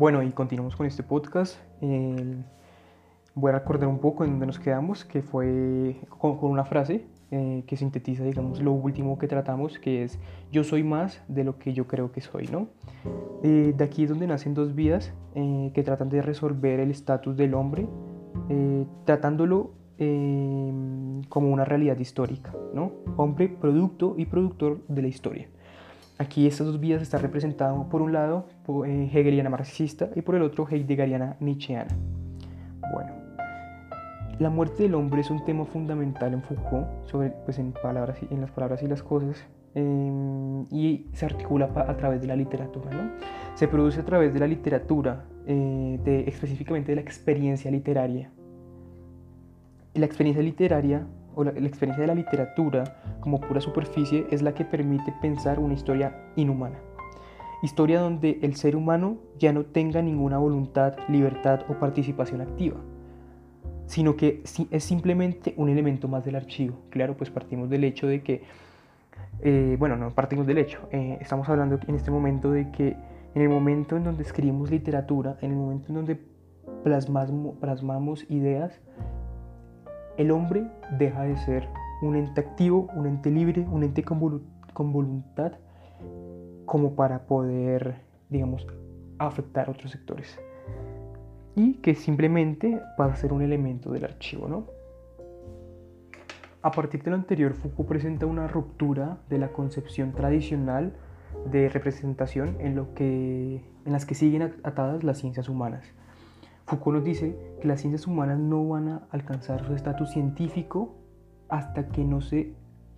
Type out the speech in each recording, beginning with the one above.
Bueno, y continuamos con este podcast. Voy a recordar un poco en donde nos quedamos, que fue con una frase que sintetiza, digamos, lo último que tratamos, que es: yo soy más de lo que yo creo que soy, ¿no? De aquí es donde nacen dos vías que tratan de resolver el estatus del hombre, tratándolo como una realidad histórica, ¿no? Hombre, producto y productor de la historia. Aquí estas dos vías están representadas por un lado hegeliana marxista y por el otro heideggeriana nietzscheana. Bueno, la muerte del hombre es un tema fundamental en Foucault, en las palabras y las cosas, y se articula a través de la literatura, ¿no? Se produce a través de la literatura, específicamente de la experiencia literaria. La experiencia literaria la experiencia de la literatura como pura superficie es la que permite pensar una historia inhumana. Historia donde el ser humano ya no tenga ninguna voluntad, libertad o participación activa, sino que es simplemente un elemento más del archivo. Claro, pues partimos del hecho de que, no partimos del hecho, estamos hablando en este momento de que en el momento en donde escribimos literatura, en el momento en donde plasmamos ideas, el hombre deja de ser un ente activo, un ente libre, un ente con voluntad, como para poder, digamos, afectar a otros sectores. Y que simplemente va a ser un elemento del archivo, ¿no? A partir de lo anterior, Foucault presenta una ruptura de la concepción tradicional de representación en las que siguen atadas las ciencias humanas. Foucault nos dice que las ciencias humanas no van a alcanzar su estatus científico hasta que no se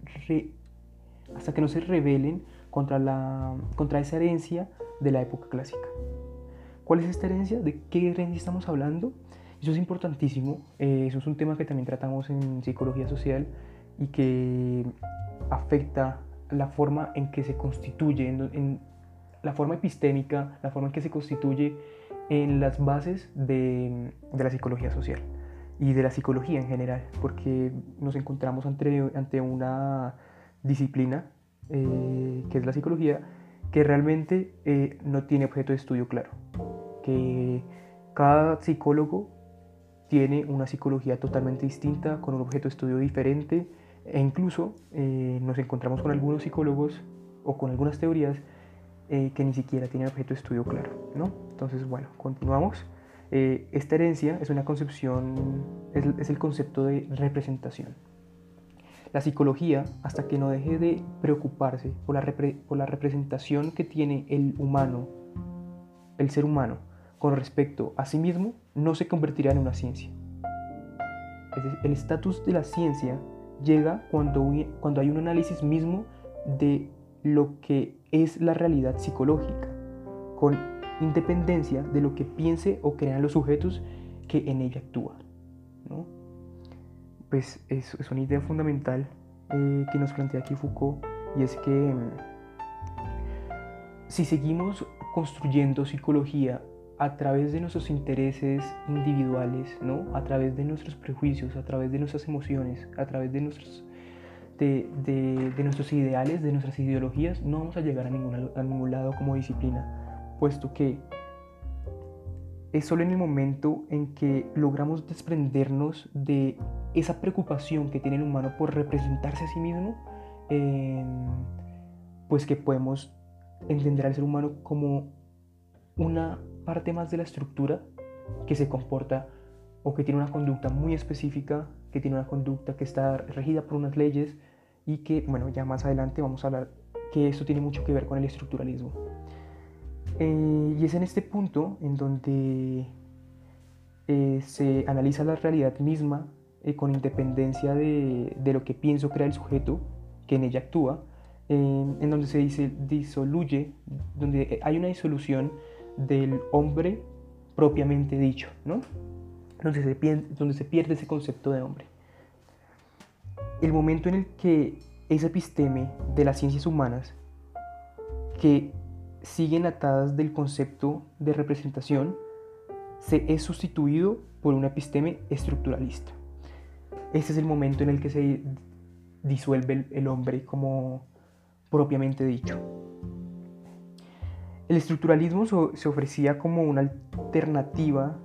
rebelen contra esa herencia de la época clásica. ¿Cuál es esta herencia? ¿De qué herencia estamos hablando? Eso es importantísimo. Eso es un tema que también tratamos en psicología social y que afecta la forma en que se constituye, en la forma epistémica, la forma en que se constituye en las bases de la psicología social y de la psicología en general, porque nos encontramos ante una disciplina que es la psicología, que realmente no tiene objeto de estudio claro, que cada psicólogo tiene una psicología totalmente distinta, con un objeto de estudio diferente, e incluso nos encontramos con algunos psicólogos o con algunas teorías que ni siquiera tienen objeto de estudio claro, ¿no? Entonces, bueno, continuamos. Esta herencia es una concepción, es el concepto de representación. La psicología, hasta que no deje de preocuparse por la representación que tiene el ser humano, con respecto a sí mismo, no se convertirá en una ciencia. Es decir, el estatus de la ciencia llega cuando hay un análisis mismo de lo que es la realidad psicológica, con independencia de lo que piense o crean los sujetos que en ella actúan, ¿no? Pues es una idea fundamental que nos plantea aquí Foucault, y es que si seguimos construyendo psicología a través de nuestros intereses individuales, ¿no? A través de nuestros prejuicios, a través de nuestras emociones, a través de nuestros ideales, de nuestras ideologías, no vamos a llegar a ningún lado como disciplina, puesto que es solo en el momento en que logramos desprendernos de esa preocupación que tiene el humano por representarse a sí mismo, pues que podemos entender al ser humano como una parte más de la estructura que se comporta o que tiene una conducta muy específica, que tiene una conducta que está regida por unas leyes, y que, bueno, ya más adelante vamos a hablar que esto tiene mucho que ver con el estructuralismo. Y es en este punto en donde se analiza la realidad misma con independencia de lo que pienso crea el sujeto que en ella actúa, en donde se disoluye, donde hay una disolución del hombre propiamente dicho, ¿no? Donde se pierde ese concepto de hombre. El momento en el que esa episteme de las ciencias humanas, que siguen atadas del concepto de representación, se es sustituido por una episteme estructuralista. Este es el momento en el que se disuelve el hombre como propiamente dicho. El estructuralismo se ofrecía como una alternativa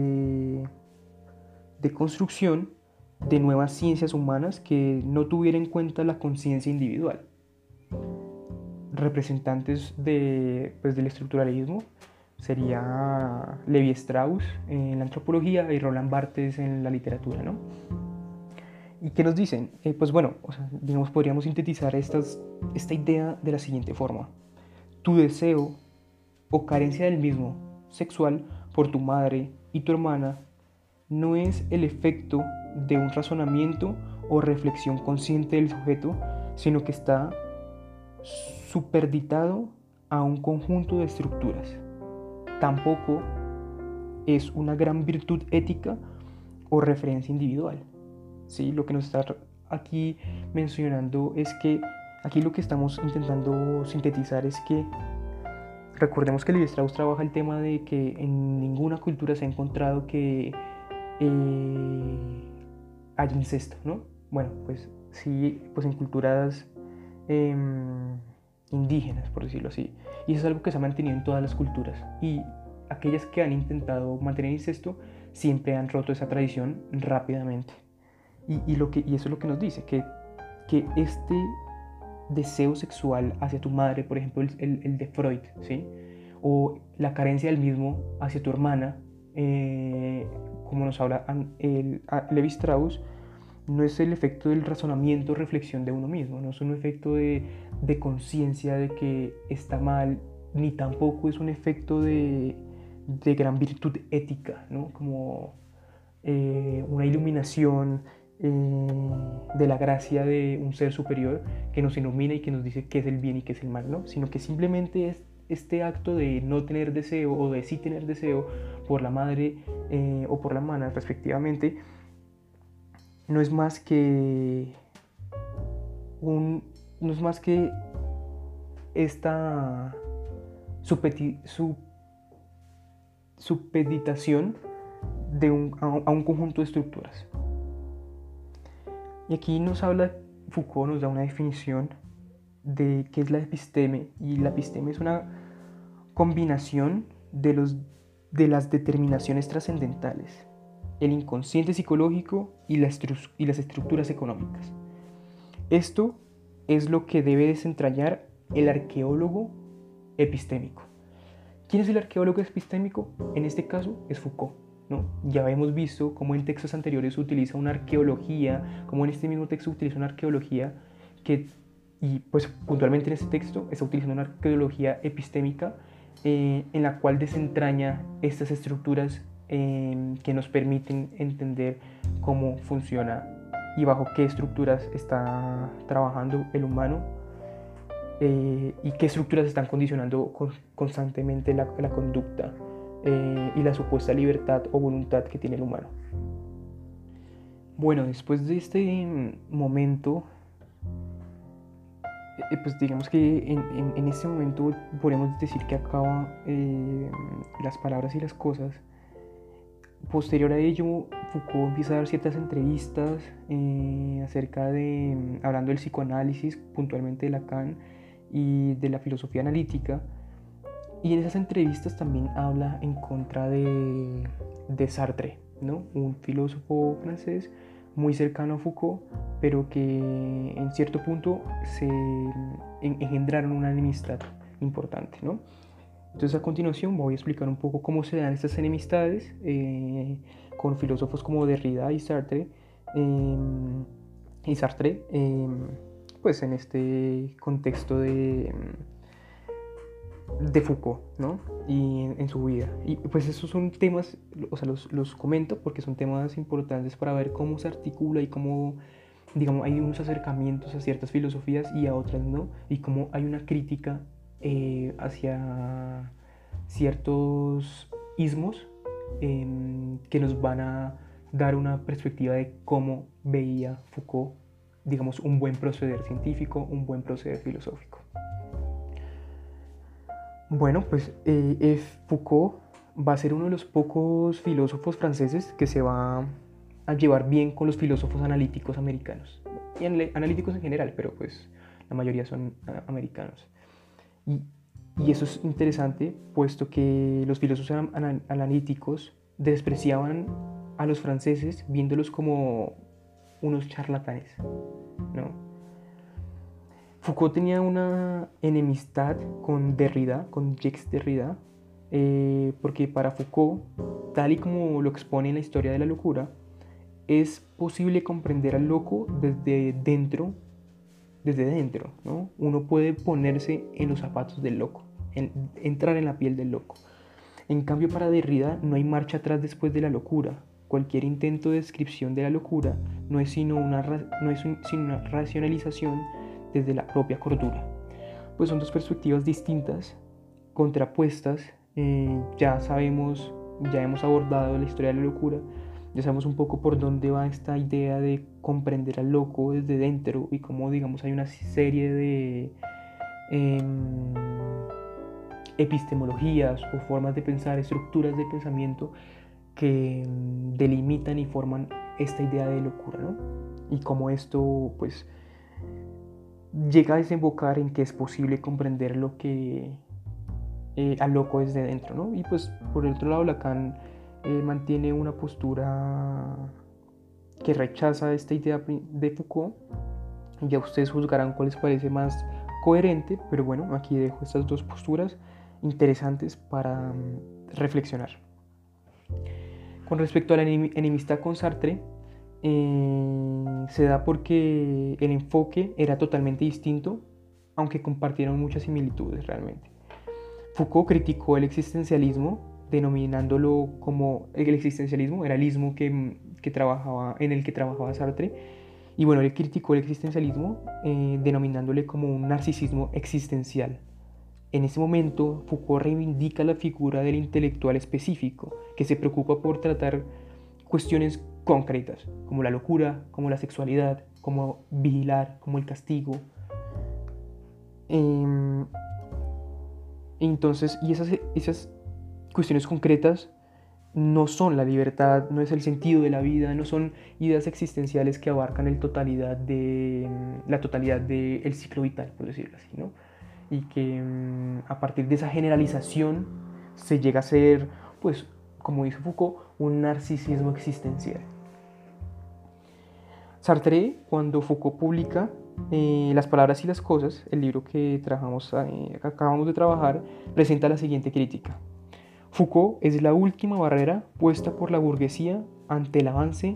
de construcción de nuevas ciencias humanas que no tuviera en cuenta la conciencia individual. Representantes del estructuralismo sería Levi Strauss en la antropología y Roland Barthes en la literatura, ¿no? ¿Y qué nos dicen? Pues bueno, digamos, podríamos sintetizar esta idea de la siguiente forma. Tu deseo o carencia del mismo sexual por tu madre y tu hermana no es el efecto de un razonamiento o reflexión consciente del sujeto, sino que está superditado a un conjunto de estructuras. Tampoco es una gran virtud ética o referencia individual. ¿Sí? Lo que nos está aquí mencionando es que aquí lo que estamos intentando sintetizar es que recordemos que Levi Strauss trabaja el tema de que en ninguna cultura se ha encontrado que haya incesto, ¿no? Bueno, pues sí, pues en culturas indígenas, por decirlo así. Y eso es algo que se ha mantenido en todas las culturas. Y aquellas que han intentado mantener incesto siempre han roto esa tradición rápidamente. Y eso es lo que nos dice, que este deseo sexual hacia tu madre, por ejemplo, el de Freud, ¿sí? O la carencia del mismo hacia tu hermana, como nos habla Levi Strauss, no es el efecto del razonamiento o reflexión de uno mismo, no es un efecto de conciencia de que está mal, ni tampoco es un efecto de gran virtud ética, ¿no? Como una iluminación de la gracia de un ser superior que nos ilumina y que nos dice qué es el bien y qué es el mal, ¿no? Sino que simplemente es este acto de no tener deseo o de sí tener deseo por la madre o por la hermana respectivamente, no es más que esta supeditación a un conjunto de estructuras. Y aquí Foucault nos da una definición de qué es la episteme, y la episteme es una combinación de las determinaciones trascendentales, el inconsciente psicológico y las estructuras económicas. Esto es lo que debe desentrañar el arqueólogo epistémico. ¿Quién es el arqueólogo epistémico? En este caso es Foucault, ¿no? Ya hemos visto cómo en textos anteriores se utiliza una arqueología, como en este mismo texto utiliza una arqueología y pues puntualmente en este texto está utilizando una arqueología epistémica en la cual desentraña estas estructuras que nos permiten entender cómo funciona y bajo qué estructuras está trabajando el humano y qué estructuras están condicionando constantemente la conducta y la supuesta libertad o voluntad que tiene el humano. Bueno, después de este momento, pues digamos que en este momento podemos decir que acaba las palabras y las cosas. Posterior a ello, Foucault empieza a dar ciertas entrevistas hablando del psicoanálisis, puntualmente de Lacan y de la filosofía analítica. Y en esas entrevistas también habla en contra de Sartre, ¿no? Un filósofo francés muy cercano a Foucault, pero que en cierto punto se engendraron una enemistad importante, ¿no? Entonces a continuación voy a explicar un poco cómo se dan estas enemistades con filósofos como Derrida y Sartre, pues en este contexto de Foucault, ¿no? Y en su vida. Y pues esos son temas, o sea, los comento porque son temas importantes para ver cómo se articula y cómo, digamos, hay unos acercamientos a ciertas filosofías y a otras no, y cómo hay una crítica hacia ciertos ismos que nos van a dar una perspectiva de cómo veía Foucault, digamos, un buen proceder científico, un buen proceder filosófico. Bueno, pues Foucault va a ser uno de los pocos filósofos franceses que se va a llevar bien con los filósofos analíticos americanos. Y analíticos en general, pero pues la mayoría son americanos. Y Y eso es interesante, puesto que los filósofos analíticos despreciaban a los franceses viéndolos como unos charlatanes, ¿no? Foucault tenía una enemistad con Derrida, con Jacques Derrida, porque para Foucault, tal y como lo expone en la historia de la locura, es posible comprender al loco desde dentro, ¿no? Uno puede ponerse en los zapatos del loco, entrar en la piel del loco. En cambio, para Derrida no hay marcha atrás después de la locura. Cualquier intento de descripción de la locura no es sino una racionalización desde la propia cordura. Pues son dos perspectivas distintas, contrapuestas. Ya sabemos, ya hemos abordado la historia de la locura, ya sabemos un poco por dónde va esta idea de comprender al loco desde dentro y cómo, digamos, hay una serie de epistemologías o formas de pensar, estructuras de pensamiento que delimitan y forman esta idea de locura, ¿no? Y cómo esto, pues, llega a desembocar en que es posible comprender lo que al loco desde dentro, ¿no? Y pues, por el otro lado, Lacan mantiene una postura que rechaza esta idea de Foucault. Ya ustedes juzgarán cuál les parece más coherente, pero bueno, aquí dejo estas dos posturas interesantes para reflexionar. Con respecto a la enemistad con Sartre, se da porque el enfoque era totalmente distinto, aunque compartieron muchas similitudes realmente. Foucault criticó el existencialismo, denominándolo como el existencialismo, era el ismo en el que trabajaba Sartre, y bueno, él criticó el existencialismo denominándole como un narcisismo existencial. En ese momento, Foucault reivindica la figura del intelectual específico, que se preocupa por tratar cuestiones concretas, como la locura, como la sexualidad, como vigilar, como el castigo. Entonces, y esas cuestiones concretas no son la libertad, no es el sentido de la vida, no son ideas existenciales que abarcan la totalidad del ciclo vital, por decirlo así, ¿no? Y que a partir de esa generalización se llega a ser, pues, como dice Foucault, un narcisismo existencial. Sartre, cuando Foucault publica Las palabras y las cosas, el libro que acabamos de trabajar, presenta la siguiente crítica. Foucault es la última barrera puesta por la burguesía ante el avance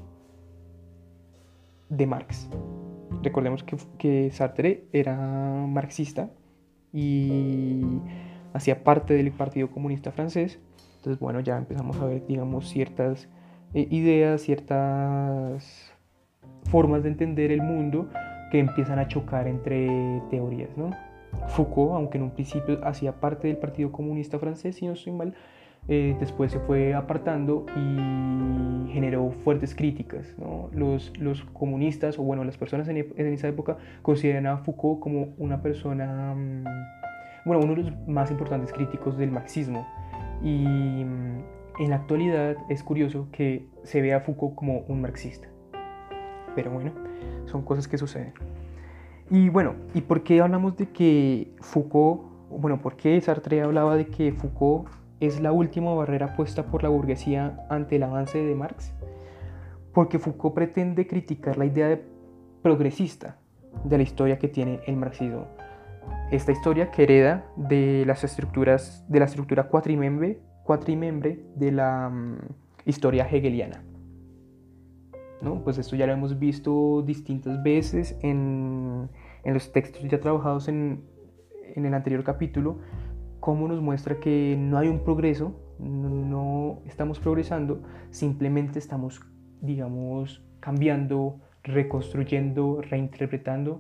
de Marx. Recordemos que Sartre era marxista y hacía parte del Partido Comunista Francés. Entonces, bueno, ya empezamos a ver, digamos, ciertas ideas, ciertas formas de entender el mundo que empiezan a chocar entre teorías, ¿no? Foucault, aunque en un principio hacía parte del Partido Comunista Francés, si no estoy mal, después se fue apartando y generó fuertes críticas, ¿no? Los comunistas, o bueno, las personas en esa época consideran a Foucault como una persona, bueno, uno de los más importantes críticos del marxismo. Y en la actualidad es curioso que se vea a Foucault como un marxista. Pero bueno, son cosas que suceden. Y bueno, ¿y por qué hablamos de que Foucault, bueno, por qué Sartre hablaba de que Foucault es la última barrera puesta por la burguesía ante el avance de Marx? Porque Foucault pretende criticar la idea progresista de la historia que tiene el marxismo. Esta historia que hereda de la estructura cuatrimembre de la historia hegeliana, ¿no? Pues esto ya lo hemos visto distintas veces en los textos ya trabajados en el anterior capítulo, cómo nos muestra que no hay un progreso, no estamos progresando, simplemente estamos, digamos, cambiando, reconstruyendo, reinterpretando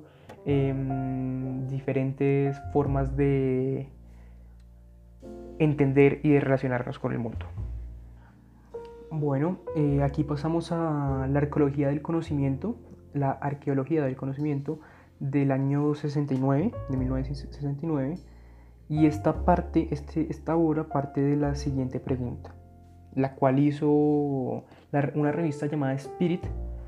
diferentes formas de entender y de relacionarnos con el mundo. Bueno, aquí pasamos a la arqueología del conocimiento, la arqueología del conocimiento del año 69, de 1969, y esta obra parte de la siguiente pregunta, la cual hizo una revista llamada Spirit,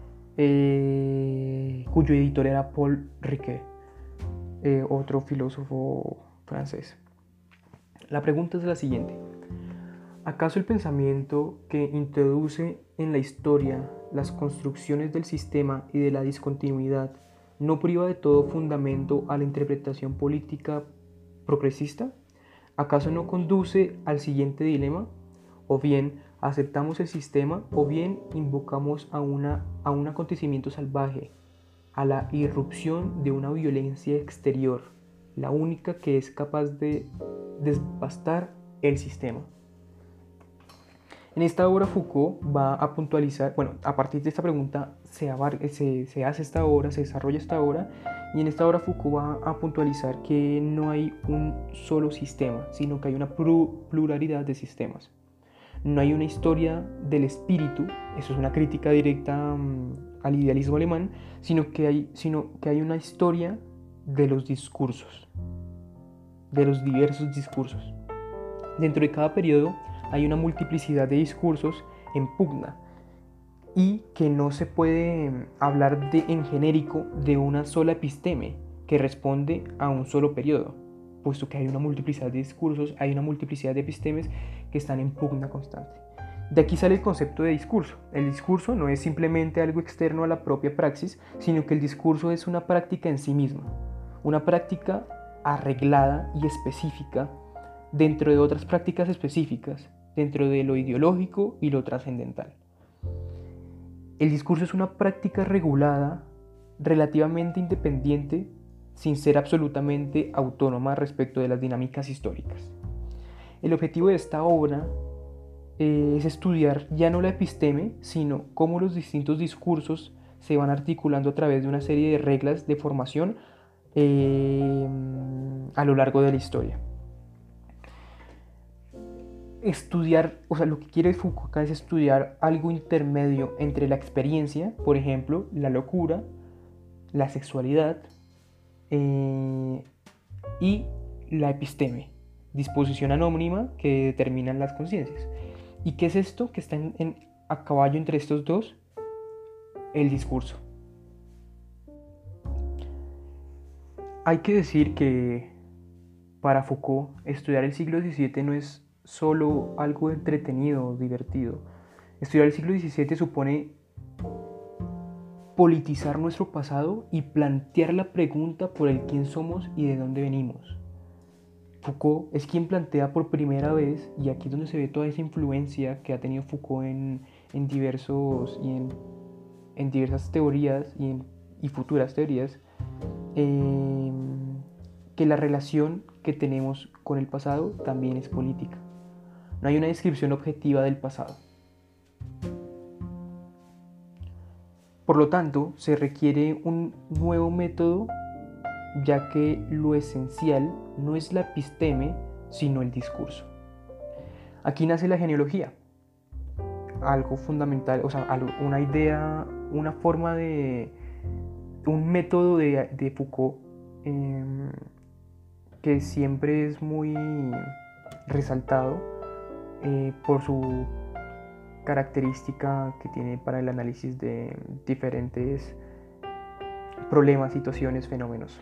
cuyo editor era Paul Ricoeur, otro filósofo francés. La pregunta es la siguiente. ¿Acaso el pensamiento que introduce en la historia las construcciones del sistema y de la discontinuidad no priva de todo fundamento a la interpretación política progresista? ¿Acaso no conduce al siguiente dilema? O bien aceptamos el sistema o bien invocamos a un acontecimiento salvaje, a la irrupción de una violencia exterior, la única que es capaz de devastar el sistema. En esta obra Foucault va a puntualizar, a partir de esta pregunta se hace esta obra, se desarrolla esta obra, y en esta obra Foucault va a puntualizar que no hay un solo sistema, sino que hay una pluralidad de sistemas. No hay una historia del espíritu, eso es una crítica directa al idealismo alemán, sino que hay una historia de los discursos, de los diversos discursos. Dentro de cada periodo hay una multiplicidad de discursos en pugna y que no se puede hablar en genérico de una sola episteme que responde a un solo periodo, puesto que hay una multiplicidad de discursos, hay una multiplicidad de epistemes que están en pugna constante. De aquí sale el concepto de discurso. El discurso no es simplemente algo externo a la propia praxis, sino que el discurso es una práctica en sí misma, una práctica arreglada y específica dentro de otras prácticas específicas, dentro de lo ideológico y lo trascendental. El discurso es una práctica regulada, relativamente independiente, sin ser absolutamente autónoma respecto de las dinámicas históricas. El objetivo de esta obra es estudiar ya no la episteme, sino cómo los distintos discursos se van articulando a través de una serie de reglas de formación a lo largo de la historia. Estudiar, lo que quiere Foucault acá es estudiar algo intermedio entre la experiencia, por ejemplo, la locura, la sexualidad y la episteme, disposición anónima que determinan las conciencias. ¿Y qué es esto que está a caballo entre estos dos? El discurso. Hay que decir que para Foucault estudiar el siglo XVII no es solo algo entretenido o divertido. Estudiar el siglo XVII supone politizar nuestro pasado y plantear la pregunta por el quién somos y de dónde venimos. Foucault es quien plantea por primera vez, y aquí es donde se ve toda esa influencia que ha tenido Foucault en diversas teorías y futuras teorías, que la relación que tenemos con el pasado también es política. No hay una descripción objetiva del pasado. Por lo tanto, se requiere un nuevo método, ya que lo esencial no es la episteme, sino el discurso. Aquí nace la genealogía, algo fundamental, una idea, una forma un método de Foucault que siempre es muy resaltado por su característica que tiene para el análisis de diferentes problemas, situaciones, fenómenos.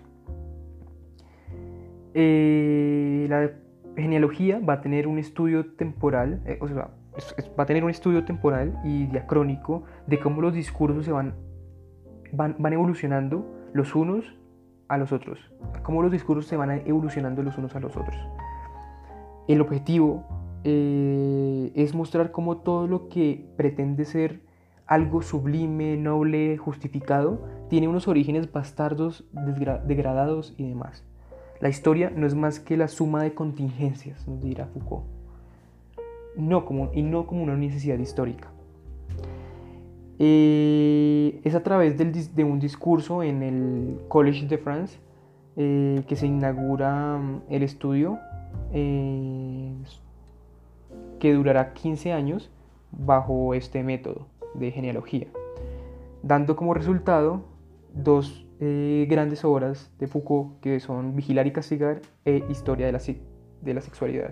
La genealogía va a tener un estudio temporal, va a tener un estudio temporal y diacrónico de cómo los discursos van evolucionando los unos a los otros, cómo los discursos se van evolucionando los unos a los otros. El objetivo es mostrar cómo todo lo que pretende ser algo sublime, noble, justificado, tiene unos orígenes bastardos, degradados y demás. La historia no es más que la suma de contingencias, nos dirá Foucault, no como una necesidad histórica. Es a través de un discurso en el Collège de France que se inaugura el estudio, que durará 15 años bajo este método de genealogía, dando como resultado dos grandes obras de Foucault, que son Vigilar y Castigar e Historia de la Sexualidad.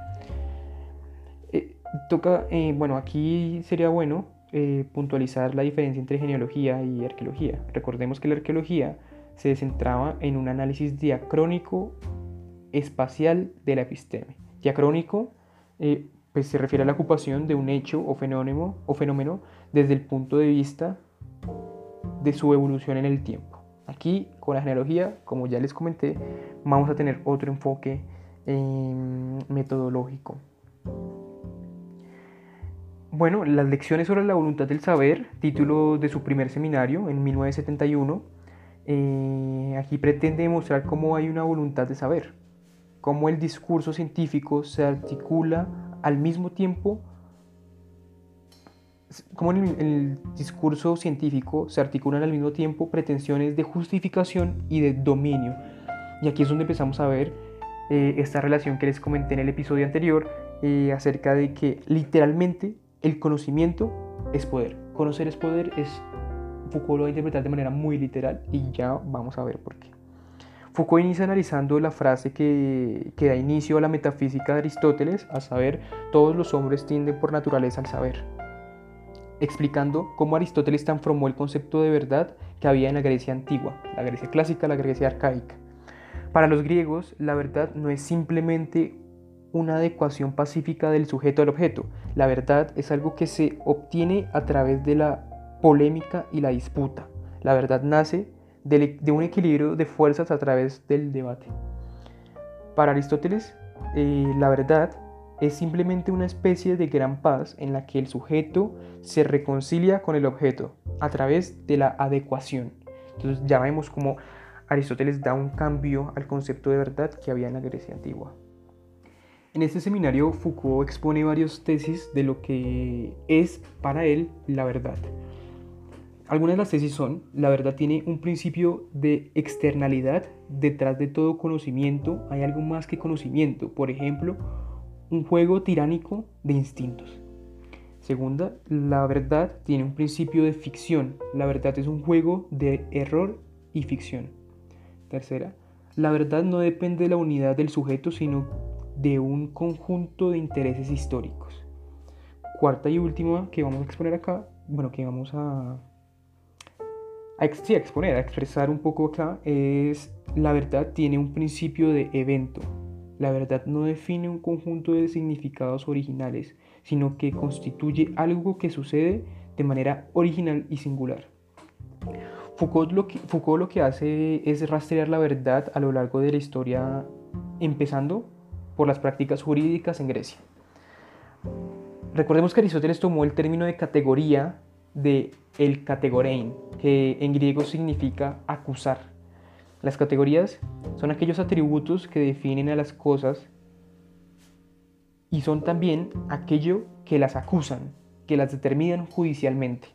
Aquí sería bueno puntualizar la diferencia entre genealogía y arqueología. Recordemos que la arqueología se centraba en un análisis diacrónico espacial de la episteme, Diacrónico pues se refiere a la ocupación de un hecho o fenómeno desde el punto de vista de su evolución en el tiempo. Aquí, con la genealogía, como ya les comenté, vamos a tener otro enfoque metodológico. Bueno, las lecciones sobre la voluntad del saber, título de su primer seminario en 1971, aquí pretende demostrar cómo hay una voluntad de saber, cómo el discurso científico se articula al mismo tiempo, cómo en el discurso científico se articulan al mismo tiempo pretensiones de justificación y de dominio. Y aquí es donde empezamos a ver esta relación que les comenté en el episodio anterior acerca de que literalmente el conocimiento es poder. Conocer es poder, Foucault lo va a interpretar de manera muy literal y ya vamos a ver por qué. Foucault inicia analizando la frase que da inicio a la metafísica de Aristóteles, a saber, todos los hombres tienden por naturaleza al saber, explicando cómo Aristóteles transformó el concepto de verdad que había en la Grecia antigua, la Grecia clásica, la Grecia arcaica. Para los griegos, la verdad no es simplemente una adecuación pacífica del sujeto al objeto. La verdad es algo que se obtiene a través de la polémica y la disputa. La verdad nace de un equilibrio de fuerzas a través del debate. Para Aristóteles, la verdad es simplemente una especie de gran paz en la que el sujeto se reconcilia con el objeto a través de la adecuación. Entonces ya vemos cómo Aristóteles da un cambio al concepto de verdad que había en la Grecia antigua. En este seminario, Foucault expone varias tesis de lo que es para él la verdad. Algunas de las tesis son: la verdad tiene un principio de externalidad. Detrás de todo conocimiento hay algo más que conocimiento, por ejemplo, un juego tiránico de instintos. Segunda, la verdad tiene un principio de ficción. La verdad es un juego de error y ficción. Tercera, la verdad no depende de la unidad del sujeto, sino de un conjunto de intereses históricos. Cuarta y última que vamos a exponer acá, que vamos a exponer, a expresar un poco acá, es: la verdad tiene un principio de evento. La verdad no define un conjunto de significados originales, sino que constituye algo que sucede de manera original y singular. Foucault lo que hace es rastrear la verdad a lo largo de la historia, empezando por las prácticas jurídicas en Grecia. Recordemos que Aristóteles tomó el término de categoría de el kategorein, que en griego significa acusar. Las categorías son aquellos atributos que definen a las cosas y son también aquello que las acusan, que las determinan judicialmente.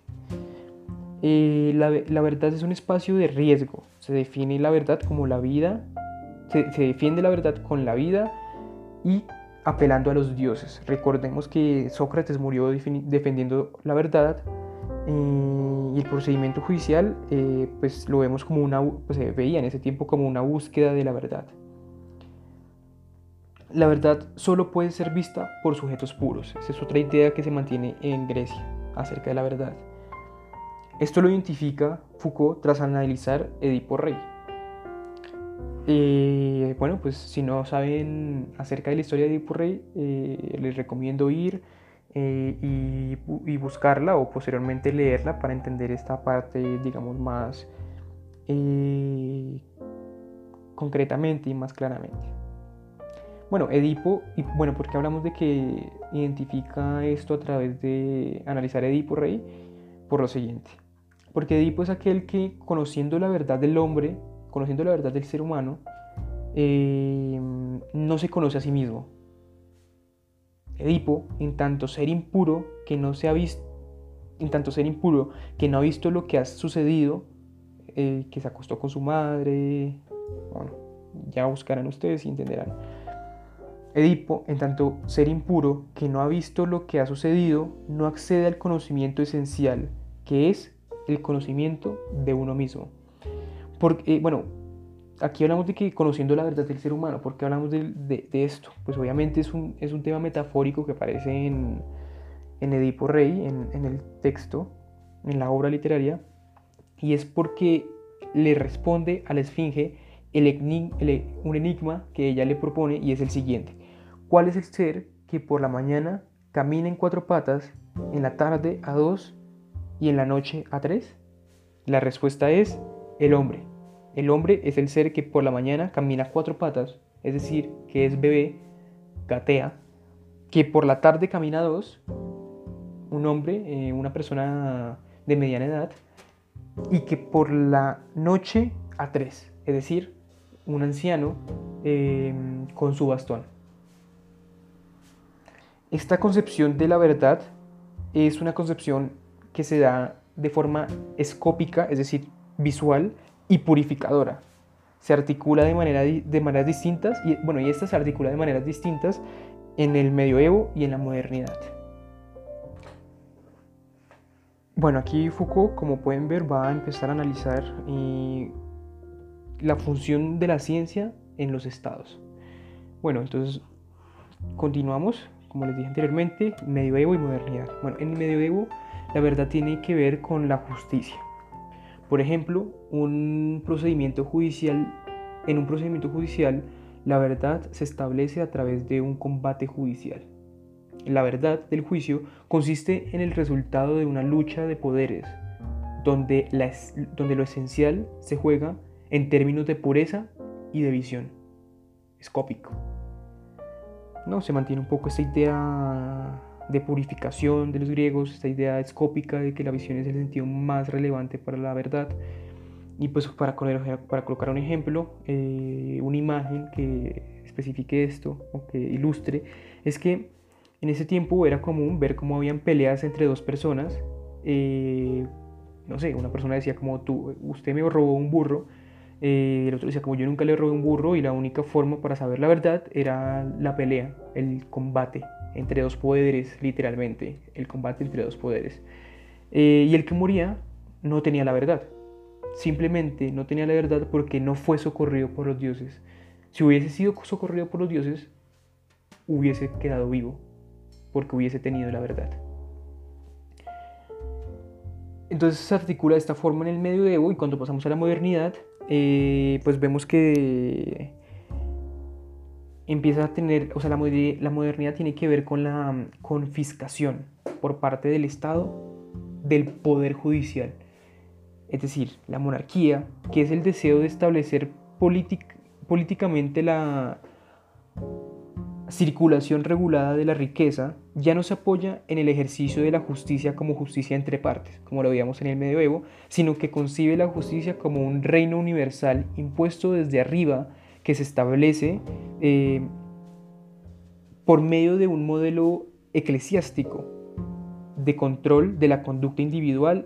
La verdad es un espacio de riesgo. Se defiende la verdad como la vida, se defiende la verdad con la vida y apelando a los dioses. Recordemos que Sócrates murió defendiendo la verdad, y el procedimiento judicial pues lo vemos como se veía en ese tiempo como una búsqueda de la verdad. La verdad solo puede ser vista por sujetos puros. Esa es otra idea que se mantiene en Grecia acerca de la verdad. Esto lo identifica Foucault tras analizar Edipo Rey. Pues si no saben acerca de la historia de Edipo Rey, les recomiendo ir y buscarla o posteriormente leerla para entender esta parte, digamos, más concretamente y más claramente. Edipo, ¿por qué hablamos de que identifica esto a través de analizar Edipo Rey? Por lo siguiente: porque Edipo es aquel que, conociendo la verdad del hombre, conociendo la verdad del ser humano, no se conoce a sí mismo. Edipo, en tanto ser impuro que no ha visto lo que ha sucedido, que se acostó con su madre, ya buscarán ustedes y entenderán. Edipo, en tanto ser impuro que no ha visto lo que ha sucedido, no accede al conocimiento esencial, que es el conocimiento de uno mismo. Porque, aquí hablamos de que conociendo la verdad del ser humano. ¿Por qué hablamos de esto? Pues obviamente es un tema metafórico que aparece en Edipo Rey, en el texto, en la obra literaria, y es porque le responde a la esfinge un enigma que ella le propone, y es el siguiente: ¿Cuál es el ser que por la mañana camina en 4 patas, en la tarde a 2 y en la noche a 3? La respuesta es el hombre. El hombre es el ser que por la mañana camina a 4 patas, es decir, que es bebé, gatea, que por la tarde camina a 2, un hombre, una persona de mediana edad, y que por la noche a 3, es decir, un anciano con su bastón. Esta concepción de la verdad es una concepción que se da de forma escópica, es decir, visual y purificadora. Se articula de maneras distintas y esta se articula de maneras distintas en el medioevo y en la modernidad. Bueno, aquí Foucault, como pueden ver, va a empezar a analizar la función de la ciencia en los estados. Bueno, entonces continuamos, como les dije anteriormente, medioevo y modernidad. Bueno, en el medioevo la verdad tiene que ver con la justicia. Por ejemplo, en un procedimiento judicial, la verdad se establece a través de un combate judicial. La verdad del juicio consiste en el resultado de una lucha de poderes, donde lo esencial se juega en términos de pureza y de visión. Escópico. No, se mantiene un poco esta idea de purificación de los griegos, esta idea escópica de que la visión es el sentido más relevante para la verdad. Y pues para colocar un ejemplo, una imagen que especifique esto o que ilustre, es que en ese tiempo era común ver cómo habían peleas entre dos personas. No sé, una persona decía como usted me robó un burro, el otro decía como yo nunca le robé un burro, y la única forma para saber la verdad era la pelea, el combate entre dos poderes, literalmente, el combate entre dos poderes. Y el que moría no tenía la verdad, simplemente no tenía la verdad porque no fue socorrido por los dioses. Si hubiese sido socorrido por los dioses, hubiese quedado vivo, porque hubiese tenido la verdad. Entonces se articula de esta forma en el medioevo, y cuando pasamos a la modernidad, pues vemos que empieza a tener, o sea, la modernidad tiene que ver con la confiscación por parte del Estado del poder judicial. Es decir, la monarquía, que es el deseo de establecer políticamente la circulación regulada de la riqueza, ya no se apoya en el ejercicio de la justicia como justicia entre partes, como lo veíamos en el medioevo, sino que concibe la justicia como un reino universal impuesto desde arriba, que se establece por medio de un modelo eclesiástico de control de la conducta individual,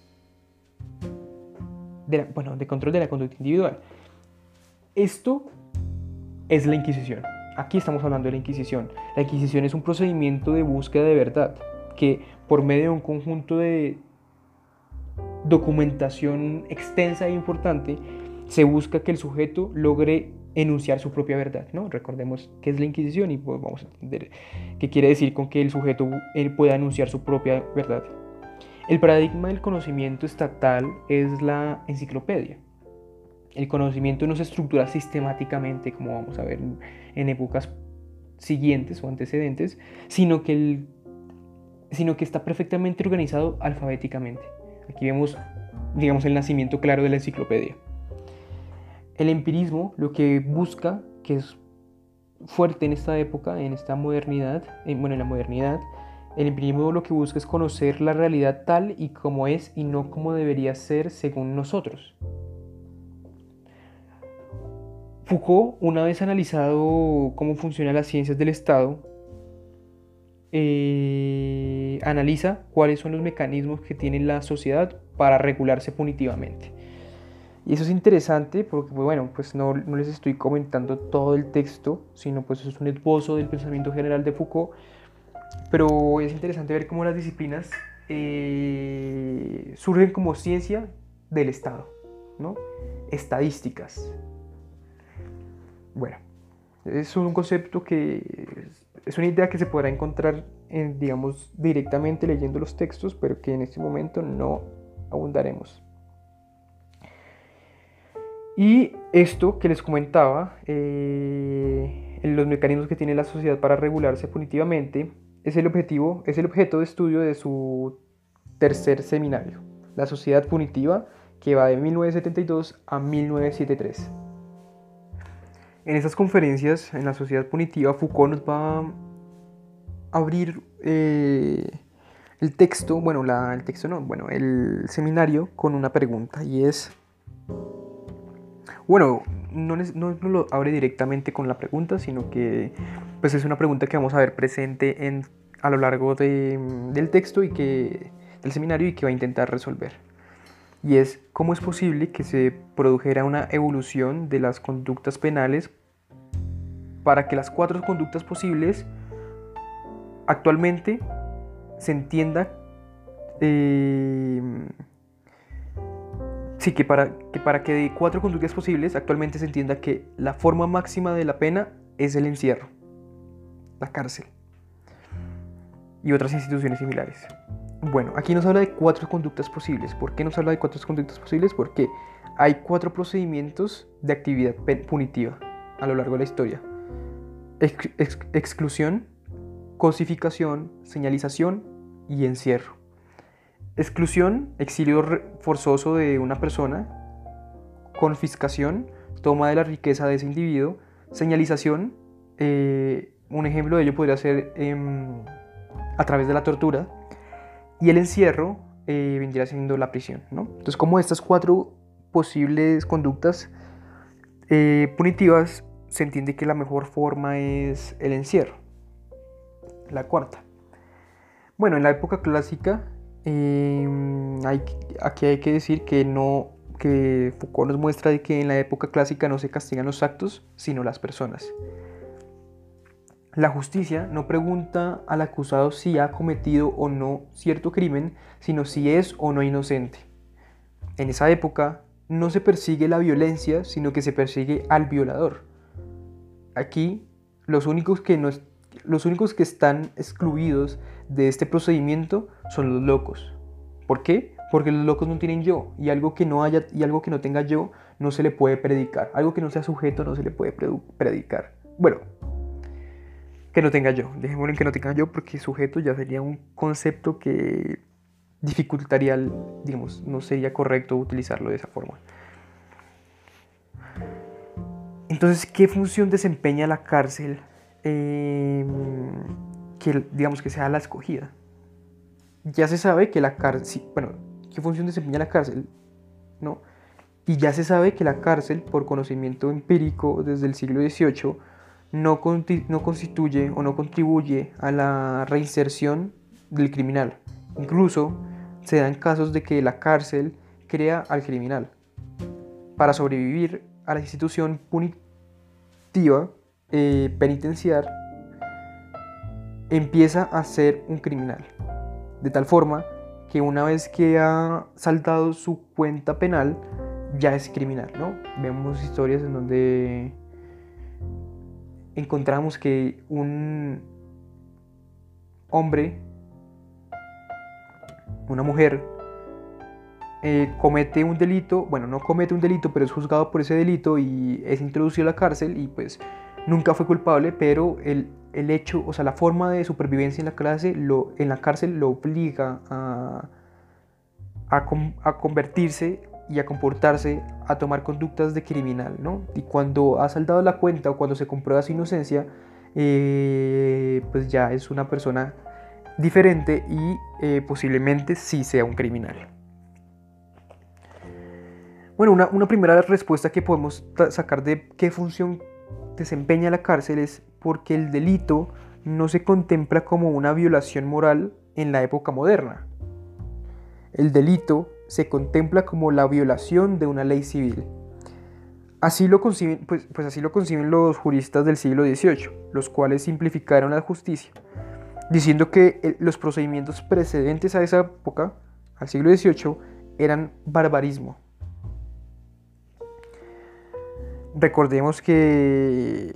de control de la conducta individual. Esto es la Inquisición. Aquí estamos hablando de la Inquisición. La Inquisición es un procedimiento de búsqueda de verdad que, por medio de un conjunto de documentación extensa e importante, se busca que el sujeto logre enunciar su propia verdad, ¿no? Recordemos qué es la Inquisición y pues vamos a entender qué quiere decir con que el sujeto pueda enunciar su propia verdad. El paradigma del conocimiento estatal es la enciclopedia. El conocimiento no se estructura sistemáticamente, como vamos a ver en épocas siguientes o antecedentes, sino que está perfectamente organizado alfabéticamente. Aquí vemos, digamos, el nacimiento claro de la enciclopedia. El empirismo lo que busca, que es fuerte en esta época, en esta modernidad, en la modernidad, el empirismo lo que busca es conocer la realidad tal y como es y no como debería ser según nosotros. Foucault, una vez analizado cómo funcionan las ciencias del Estado, analiza cuáles son los mecanismos que tiene la sociedad para regularse punitivamente. Y eso es interesante porque, pues no les estoy comentando todo el texto, sino pues es un esbozo del pensamiento general de Foucault, pero es interesante ver cómo las disciplinas surgen como ciencia del Estado, ¿no? Estadísticas. Bueno, es un concepto que es una idea que se podrá encontrar, digamos, directamente leyendo los textos, pero que en este momento no abundaremos. Y esto que les comentaba, el los mecanismos que tiene la sociedad para regularse punitivamente, es el objeto de estudio de su tercer seminario, La sociedad punitiva, que va de 1972 a 1973. En esas conferencias, en la sociedad punitiva, Foucault nos va a abrir el seminario con una pregunta, y es, bueno, no lo abre directamente con la pregunta, sino que pues es una pregunta que vamos a ver presente a lo largo del texto del seminario, y que va a intentar resolver. Y es, ¿cómo es posible que se produjera una evolución de las conductas penales para que las 4 conductas posibles actualmente se entienda que para que de 4 conductas posibles actualmente se entienda que la forma máxima de la pena es el encierro, la cárcel y otras instituciones similares? Bueno, aquí nos habla de 4 conductas posibles. ¿Por qué nos habla de 4 conductas posibles? Porque hay 4 procedimientos de actividad punitiva a lo largo de la historia: exclusión, cosificación, señalización y encierro. Exclusión, exilio forzoso de una persona. Confiscación, toma de la riqueza de ese individuo. Señalización, un ejemplo de ello podría ser a través de la tortura. Y el encierro vendría siendo la prisión, ¿no? Entonces, como estas 4 posibles conductas punitivas, se entiende que la mejor forma es el encierro, la cuarta. Bueno, en la época clásica, aquí hay que decir que Foucault nos muestra de que en la época clásica no se castigan los actos, sino las personas. La justicia no pregunta al acusado si ha cometido o no cierto crimen, sino si es o no inocente. En esa época no se persigue la violencia, sino que se persigue al violador. Aquí los únicos que están excluidos de este procedimiento son los locos. ¿Por qué? Porque los locos no tienen yo, y algo que no tenga yo no se le puede predicar. Algo que no sea sujeto no se le puede predicar. Bueno, que no tenga yo, dejémoslo en que no tenga yo, porque sujeto ya sería un concepto que dificultaría, digamos, no sería correcto utilizarlo de esa forma. Entonces, ¿qué función desempeña la cárcel que digamos que sea la escogida? Ya se sabe que la cárcel, ¿qué función desempeña la cárcel? ¿No? Y ya se sabe que la cárcel, por conocimiento empírico desde el siglo XVIII, no constituye o no contribuye a la reinserción del criminal. Incluso se dan casos de que la cárcel crea al criminal para sobrevivir a la institución punitiva penitenciar. Empieza a ser un criminal, de tal forma que una vez que ha saldado su cuenta penal ya es criminal, ¿no? Vemos historias en donde encontramos que un hombre, una mujer, comete un delito, no comete un delito, pero es juzgado por ese delito y es introducido a la cárcel, y pues nunca fue culpable, pero el hecho, o sea, la forma de supervivencia en la cárcel lo obliga a convertirse y a comportarse, a tomar conductas de criminal, ¿no? Y cuando ha saldado la cuenta o cuando se comprueba su inocencia, pues ya es una persona diferente y posiblemente sí sea un criminal. Bueno, una primera respuesta que podemos sacar de qué función desempeña la cárcel es porque el delito no se contempla como una violación moral en la época moderna. El delito se contempla como la violación de una ley civil. Así lo conciben, así lo conciben los juristas del siglo XVIII, los cuales simplificaron la justicia, diciendo que los procedimientos precedentes a esa época, al siglo XVIII, eran barbarismo. Recordemos que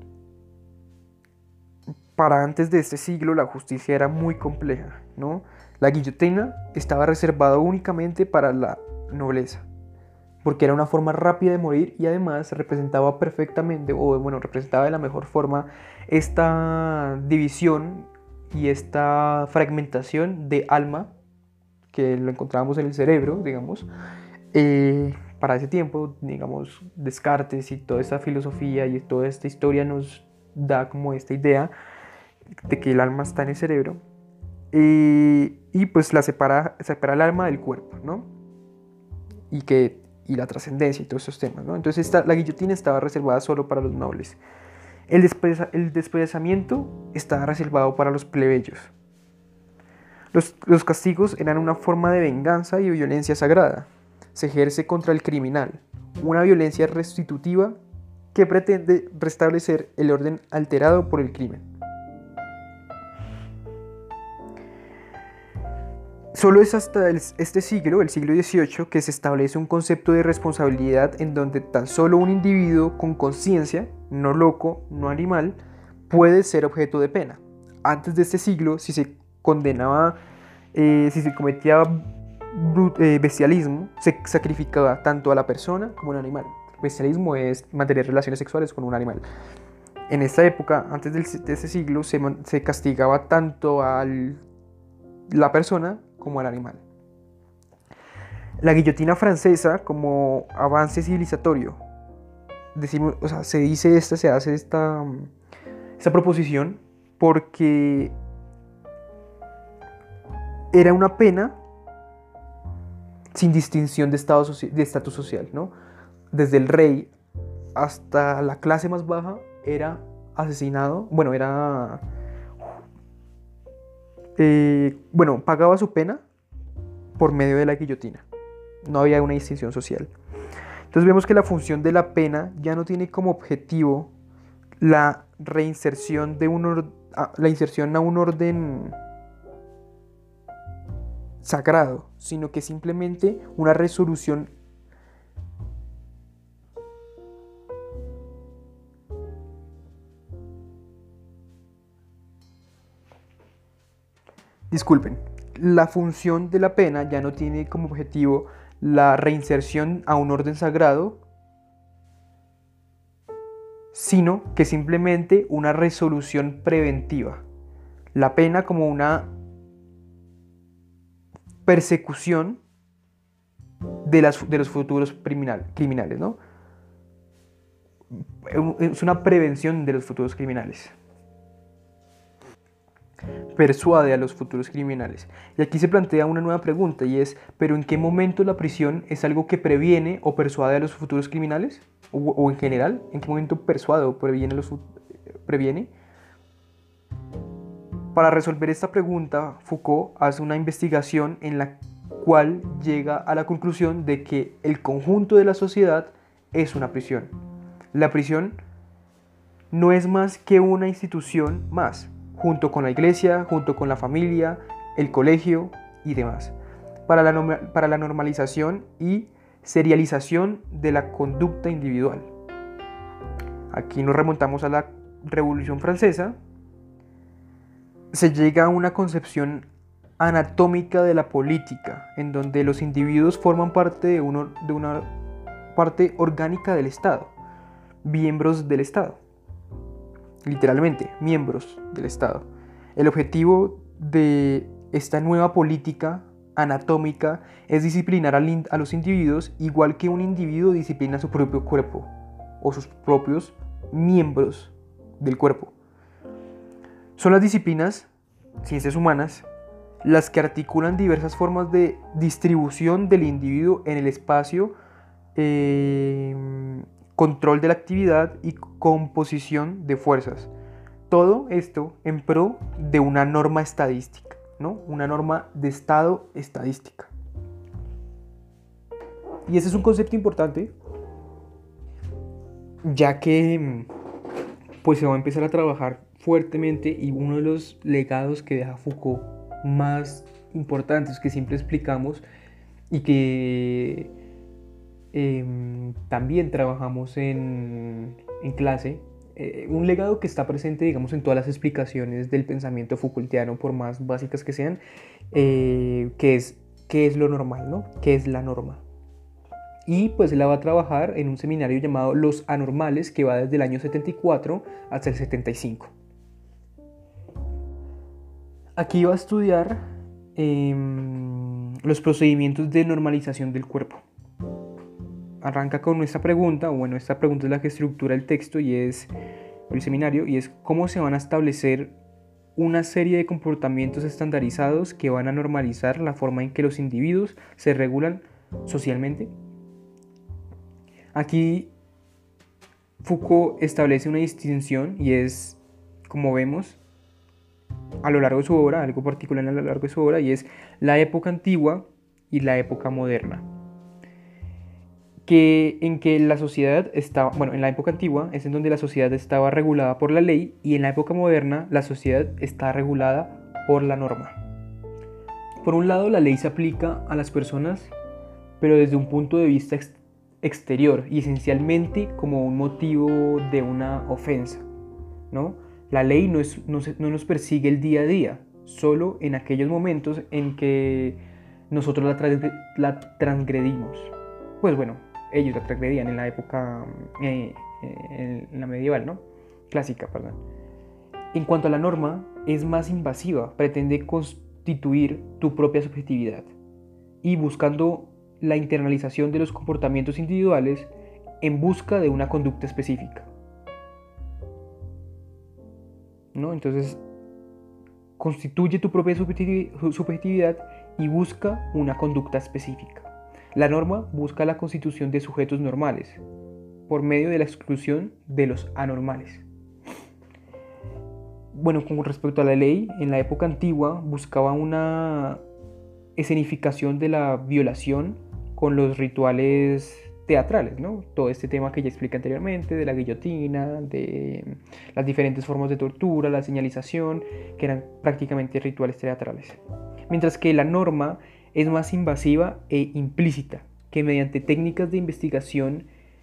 para antes de este siglo la justicia era muy compleja, ¿no? La guillotina estaba reservada únicamente para la nobleza, porque era una forma rápida de morir y además representaba perfectamente, o bueno, representaba de la mejor forma esta división y esta fragmentación de alma que lo encontrábamos en el cerebro, digamos. Para ese tiempo, digamos, Descartes y toda esta filosofía y toda esta historia nos da como esta idea de que el alma está en el cerebro, y pues separa el alma del cuerpo, ¿no? Y la trascendencia y todos esos temas, ¿no? Entonces la guillotina estaba reservada solo para los nobles. El despedazamiento estaba reservado para los plebeyos. Los castigos eran una forma de venganza y violencia sagrada. Se ejerce contra el criminal, una violencia restitutiva que pretende restablecer el orden alterado por el crimen. Solo es hasta este siglo, el siglo XVIII, que se establece un concepto de responsabilidad en donde tan solo un individuo con conciencia, no loco, no animal, puede ser objeto de pena. Antes de este siglo, si se condenaba, si se cometía bestialismo, se sacrificaba tanto a la persona como al animal. Bestialismo es mantener relaciones sexuales con un animal. En esta época, antes de este siglo, se castigaba tanto a la persona como al animal. La guillotina francesa como avance civilizatorio. Se hace esta proposición porque era una pena sin distinción de estatus social, ¿no? Desde el rey hasta la clase más baja era asesinado, pagaba su pena por medio de la guillotina. No había una distinción social. Entonces vemos que la función de la pena ya no tiene como objetivo la reinserción la inserción a un orden sagrado, sino que simplemente una resolución la función de la pena ya no tiene como objetivo la reinserción a un orden sagrado, sino que simplemente una resolución preventiva. La pena como una persecución de los futuros criminales, ¿no? Es una prevención de los futuros criminales. Persuade a los futuros criminales. Y aquí se plantea una nueva pregunta y es, ¿pero en qué momento la prisión es algo que previene o persuade a los futuros criminales? O en general, ¿en qué momento persuade o previene? Para resolver esta pregunta, Foucault hace una investigación en la cual llega a la conclusión de que el conjunto de la sociedad es una prisión. La prisión no es más que una institución más, junto con la iglesia, junto con la familia, el colegio y demás, para la normalización y serialización de la conducta individual. Aquí nos remontamos a la Revolución Francesa. Se llega a una concepción anatómica de la política, en donde los individuos forman parte de una parte orgánica del Estado, miembros del Estado. Literalmente, miembros del Estado. El objetivo de esta nueva política anatómica es disciplinar a los individuos igual que un individuo disciplina su propio cuerpo o sus propios miembros del cuerpo. Son las disciplinas, ciencias humanas, las que articulan diversas formas de distribución del individuo en el espacio, control de la actividad y composición de fuerzas. Todo esto en pro de una norma estadística, ¿no? Una norma de estado estadística. Y ese es un concepto importante, ya que pues se va a empezar a trabajar fuertemente, y uno de los legados que deja Foucault más importantes que siempre explicamos y que también trabajamos en clase, un legado que está presente, digamos, en todas las explicaciones del pensamiento Foucaultiano, por más básicas que sean, que es lo normal, ¿no? ¿Qué es la norma? y pues la va a trabajar en un seminario llamado Los Anormales, que va desde el año 74 hasta el 75. Aquí va a estudiar los procedimientos de normalización del cuerpo. Arranca con esta pregunta, bueno, esta pregunta es la que estructura el texto y es el seminario, y es cómo se van a establecer una serie de comportamientos estandarizados que van a normalizar la forma en que los individuos se regulan socialmente. Aquí Foucault establece una distinción y es, como vemos a lo largo de su obra, algo particular a lo largo de su obra, y es la época antigua y la época moderna. En que la sociedad estaba, bueno, en la época antigua es en donde la sociedad estaba regulada por la ley, y en la época moderna la sociedad está regulada por la norma. Por un lado, la ley se aplica a las personas, pero desde un punto de vista exterior y esencialmente como un motivo de una ofensa, ¿no? La ley no nos persigue el día a día, solo en aquellos momentos en que nosotros la transgredimos. Pues bueno, ellos la transgredían en la época, en la medieval, ¿no? Clásica, perdón. En cuanto a la norma, es más invasiva, pretende constituir tu propia subjetividad y buscando la internalización de los comportamientos individuales en busca de una conducta específica, ¿no? Entonces, constituye tu propia subjetividad y busca una conducta específica. La norma busca la constitución de sujetos normales por medio de la exclusión de los anormales. Bueno, con respecto a la ley, en la época antigua buscaba una escenificación de la violación con los rituales teatrales, ¿no? Todo este tema que ya expliqué anteriormente, de la guillotina, de las diferentes formas de tortura, la señalización, que eran prácticamente rituales teatrales. Mientras que la norma es más invasiva e implícita, que mediante técnicas de investigación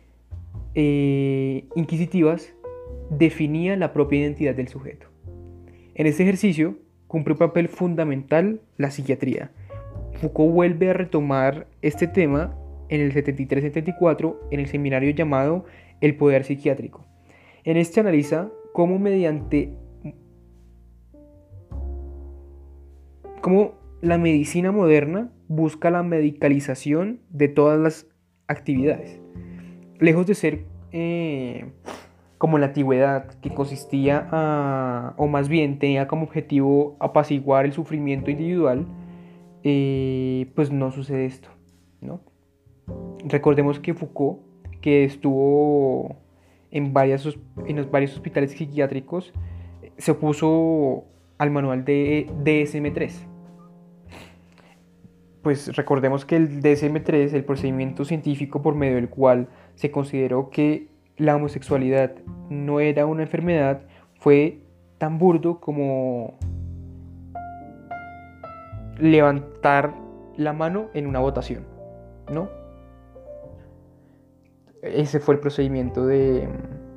inquisitivas definía la propia identidad del sujeto. En este ejercicio cumple un papel fundamental la psiquiatría. Foucault vuelve a retomar este tema en el 73-74 en el seminario llamado El poder psiquiátrico. En este analiza cómo la medicina moderna busca la medicalización de todas las actividades. Lejos de ser como en la antigüedad, que consistía o más bien tenía como objetivo apaciguar el sufrimiento individual, pues no sucede esto, ¿no? Recordemos que Foucault, que estuvo en los varios hospitales psiquiátricos, se opuso al manual de DSM-3. Pues recordemos que el DSM-3, el procedimiento científico por medio del cual se consideró que la homosexualidad no era una enfermedad, fue tan burdo como levantar la mano en una votación, ¿no? Ese fue el procedimiento de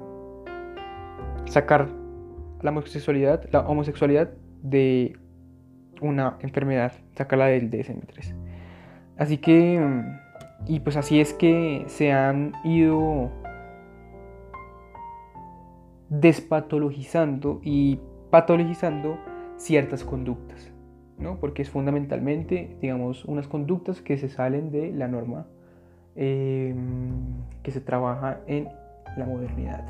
sacar la homosexualidad de una enfermedad, sacarla del DSM-3. Así que, y pues así es que se han ido despatologizando y patologizando ciertas conductas, ¿no? Porque es fundamentalmente, digamos, unas conductas que se salen de la norma que se trabaja en la modernidad.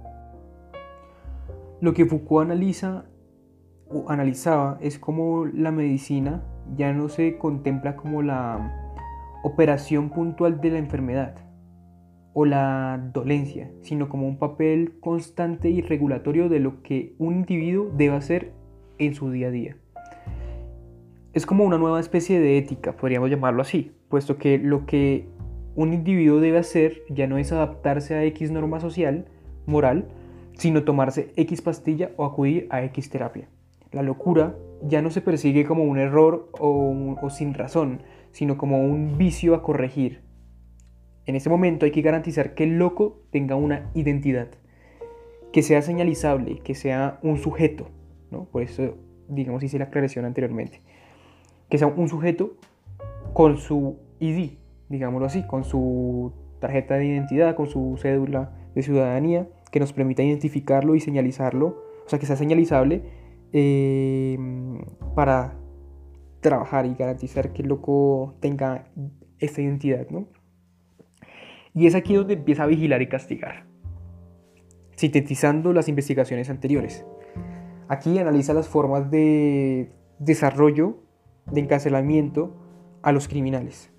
Lo que Foucault analizaba es cómo la medicina ya no se contempla como la operación puntual de la enfermedad o la dolencia, sino como un papel constante y regulatorio de lo que un individuo debe hacer en su día a día. Es como una nueva especie de ética, podríamos llamarlo así, puesto que lo que un individuo debe hacer ya no es adaptarse a X norma social, moral, sino tomarse X pastilla o acudir a X terapia. La locura ya no se persigue como un error o sin razón, sino como un vicio a corregir. En ese momento hay que garantizar que el loco tenga una identidad, que sea señalizable, que sea un sujeto, ¿no? Por eso, digamos, hice la aclaración anteriormente. Que sea un sujeto con su ID, digámoslo así, con su tarjeta de identidad, con su cédula de ciudadanía, que nos permita identificarlo y señalizarlo, o sea, que sea señalizable eh, para trabajar y garantizar que el loco tenga esta identidad, ¿no? Y es aquí donde empieza a vigilar y castigar, sintetizando las investigaciones anteriores. Aquí analiza las formas de desarrollo, de encarcelamiento a los criminales.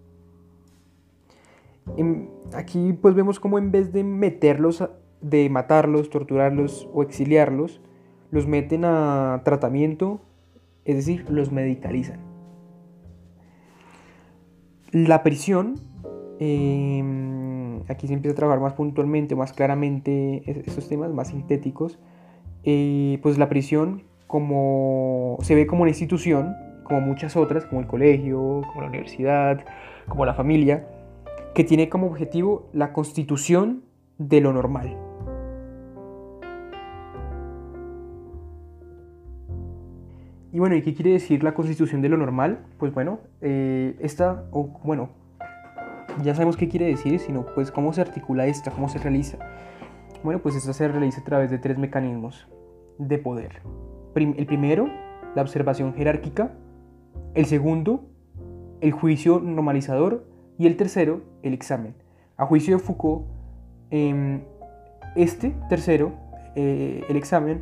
Aquí pues vemos cómo en vez de meterlos, de matarlos, torturarlos o exiliarlos, los meten a tratamiento, es decir, los medicalizan. La prisión, aquí se empieza a trabajar más puntualmente, más claramente estos temas más sintéticos. Pues la prisión se ve como una institución, como muchas otras, como el colegio, como la universidad, como la familia, que tiene como objetivo la constitución de lo normal. Y bueno, ¿y qué quiere decir la constitución de lo normal? Pues bueno, ya sabemos qué quiere decir, sino pues cómo se articula esta, cómo se realiza. Bueno, pues esta se realiza a través de 3 mecanismos de poder. El primero, la observación jerárquica. El segundo, el juicio normalizador. Y el tercero, el examen. A juicio de Foucault, este tercero, el examen,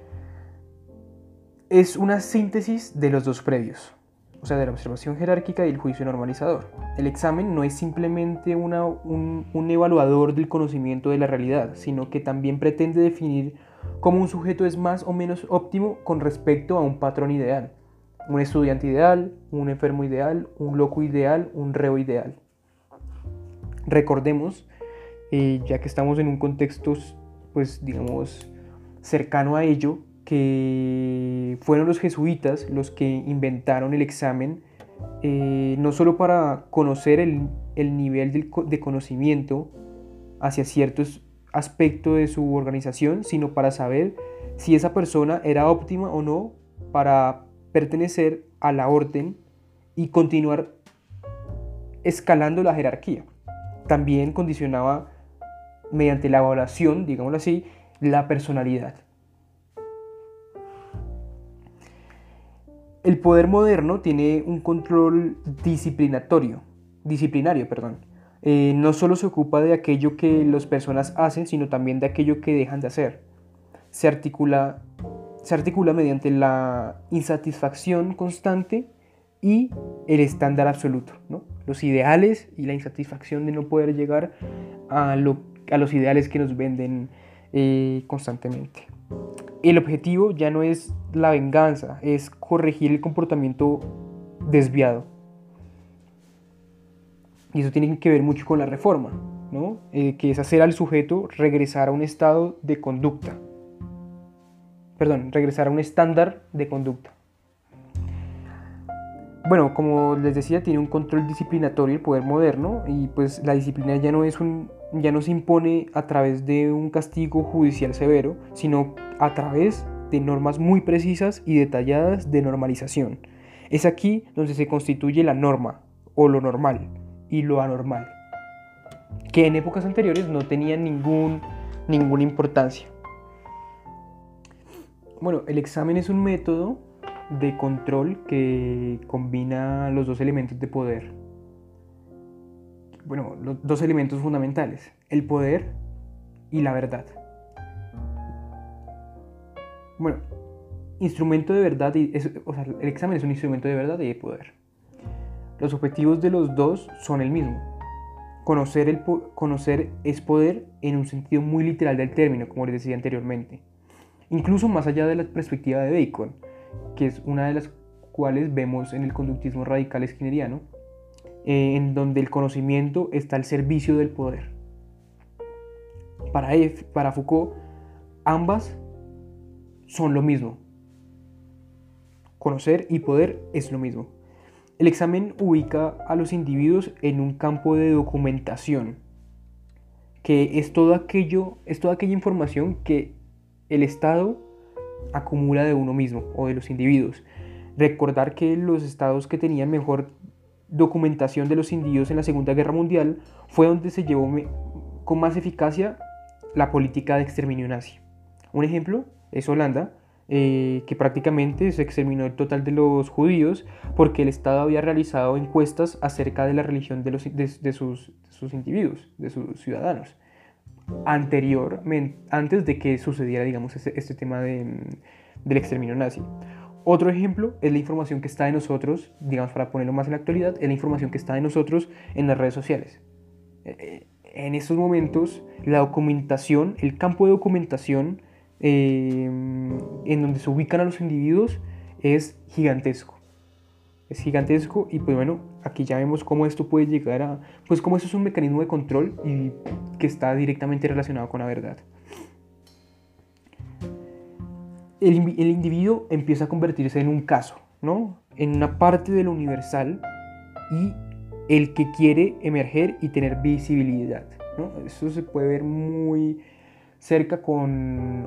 es una síntesis de los dos previos, o sea, de la observación jerárquica y el juicio normalizador. El examen no es simplemente un evaluador del conocimiento de la realidad, sino que también pretende definir cómo un sujeto es más o menos óptimo con respecto a un patrón ideal. Un estudiante ideal, un enfermo ideal, un loco ideal, un reo ideal. Recordemos, ya que estamos en un contexto, pues digamos, cercano a ello, que fueron los jesuitas los que inventaron el examen, no solo para conocer el nivel de conocimiento hacia ciertos aspectos de su organización, sino para saber si esa persona era óptima o no para pertenecer a la orden y continuar escalando la jerarquía. También condicionaba, mediante la evaluación, digámoslo así, la personalidad. El poder moderno tiene un control disciplinario. No solo se ocupa de aquello que las personas hacen, sino también de aquello que dejan de hacer. Se articula mediante la insatisfacción constante y el estándar absoluto, ¿no? Los ideales y la insatisfacción de no poder llegar a los ideales que nos venden constantemente. El objetivo ya no es la venganza, es corregir el comportamiento desviado. Y eso tiene que ver mucho con la reforma, ¿no? Que es hacer al sujeto regresar a un estado de conducta. Regresar a un estándar de conducta. Bueno, como les decía, tiene un control disciplinatorio el poder moderno, y pues la disciplina ya no se impone a través de un castigo judicial severo, sino a través de normas muy precisas y detalladas de normalización. Es aquí donde se constituye la norma, o lo normal, y lo anormal, que en épocas anteriores no tenían ninguna importancia. Bueno, el examen es un método de control que combina los dos elementos de poder. Bueno, los dos elementos fundamentales, el poder y la verdad. Bueno, instrumento de verdad, el examen es un instrumento de verdad y de poder. Los objetivos de los dos son el mismo. Conocer es poder en un sentido muy literal del término, como les decía anteriormente. Incluso más allá de la perspectiva de Bacon, que es una de las cuales vemos en el conductismo radical skinneriano, en donde el conocimiento está al servicio del poder. Para Foucault, ambas son lo mismo. Conocer y poder es lo mismo. El examen ubica a los individuos en un campo de documentación, que es toda aquella información que el Estado acumula de uno mismo o de los individuos. Recordar que los estados que tenían mejor documentación de los individuos en la Segunda Guerra Mundial fue donde se llevó con más eficacia la política de exterminio nazi. Un ejemplo es Holanda, que prácticamente se exterminó el total de los judíos porque el Estado había realizado encuestas acerca de la religión de sus individuos, de sus ciudadanos, antes de que sucediera, digamos, este tema del exterminio nazi. Otro ejemplo es la información que está de nosotros, digamos, para ponerlo más en la actualidad, es la información que está de nosotros en las redes sociales. En estos momentos, la documentación, el campo de documentación en donde se ubican a los individuos es gigantesco. Es gigantesco y pues bueno, aquí ya vemos cómo esto puede llegar a, pues cómo eso es un mecanismo de control y que está directamente relacionado con la verdad. El individuo empieza a convertirse en un caso, ¿no? En una parte de lo universal y el que quiere emerger y tener visibilidad, ¿no? Eso se puede ver muy cerca con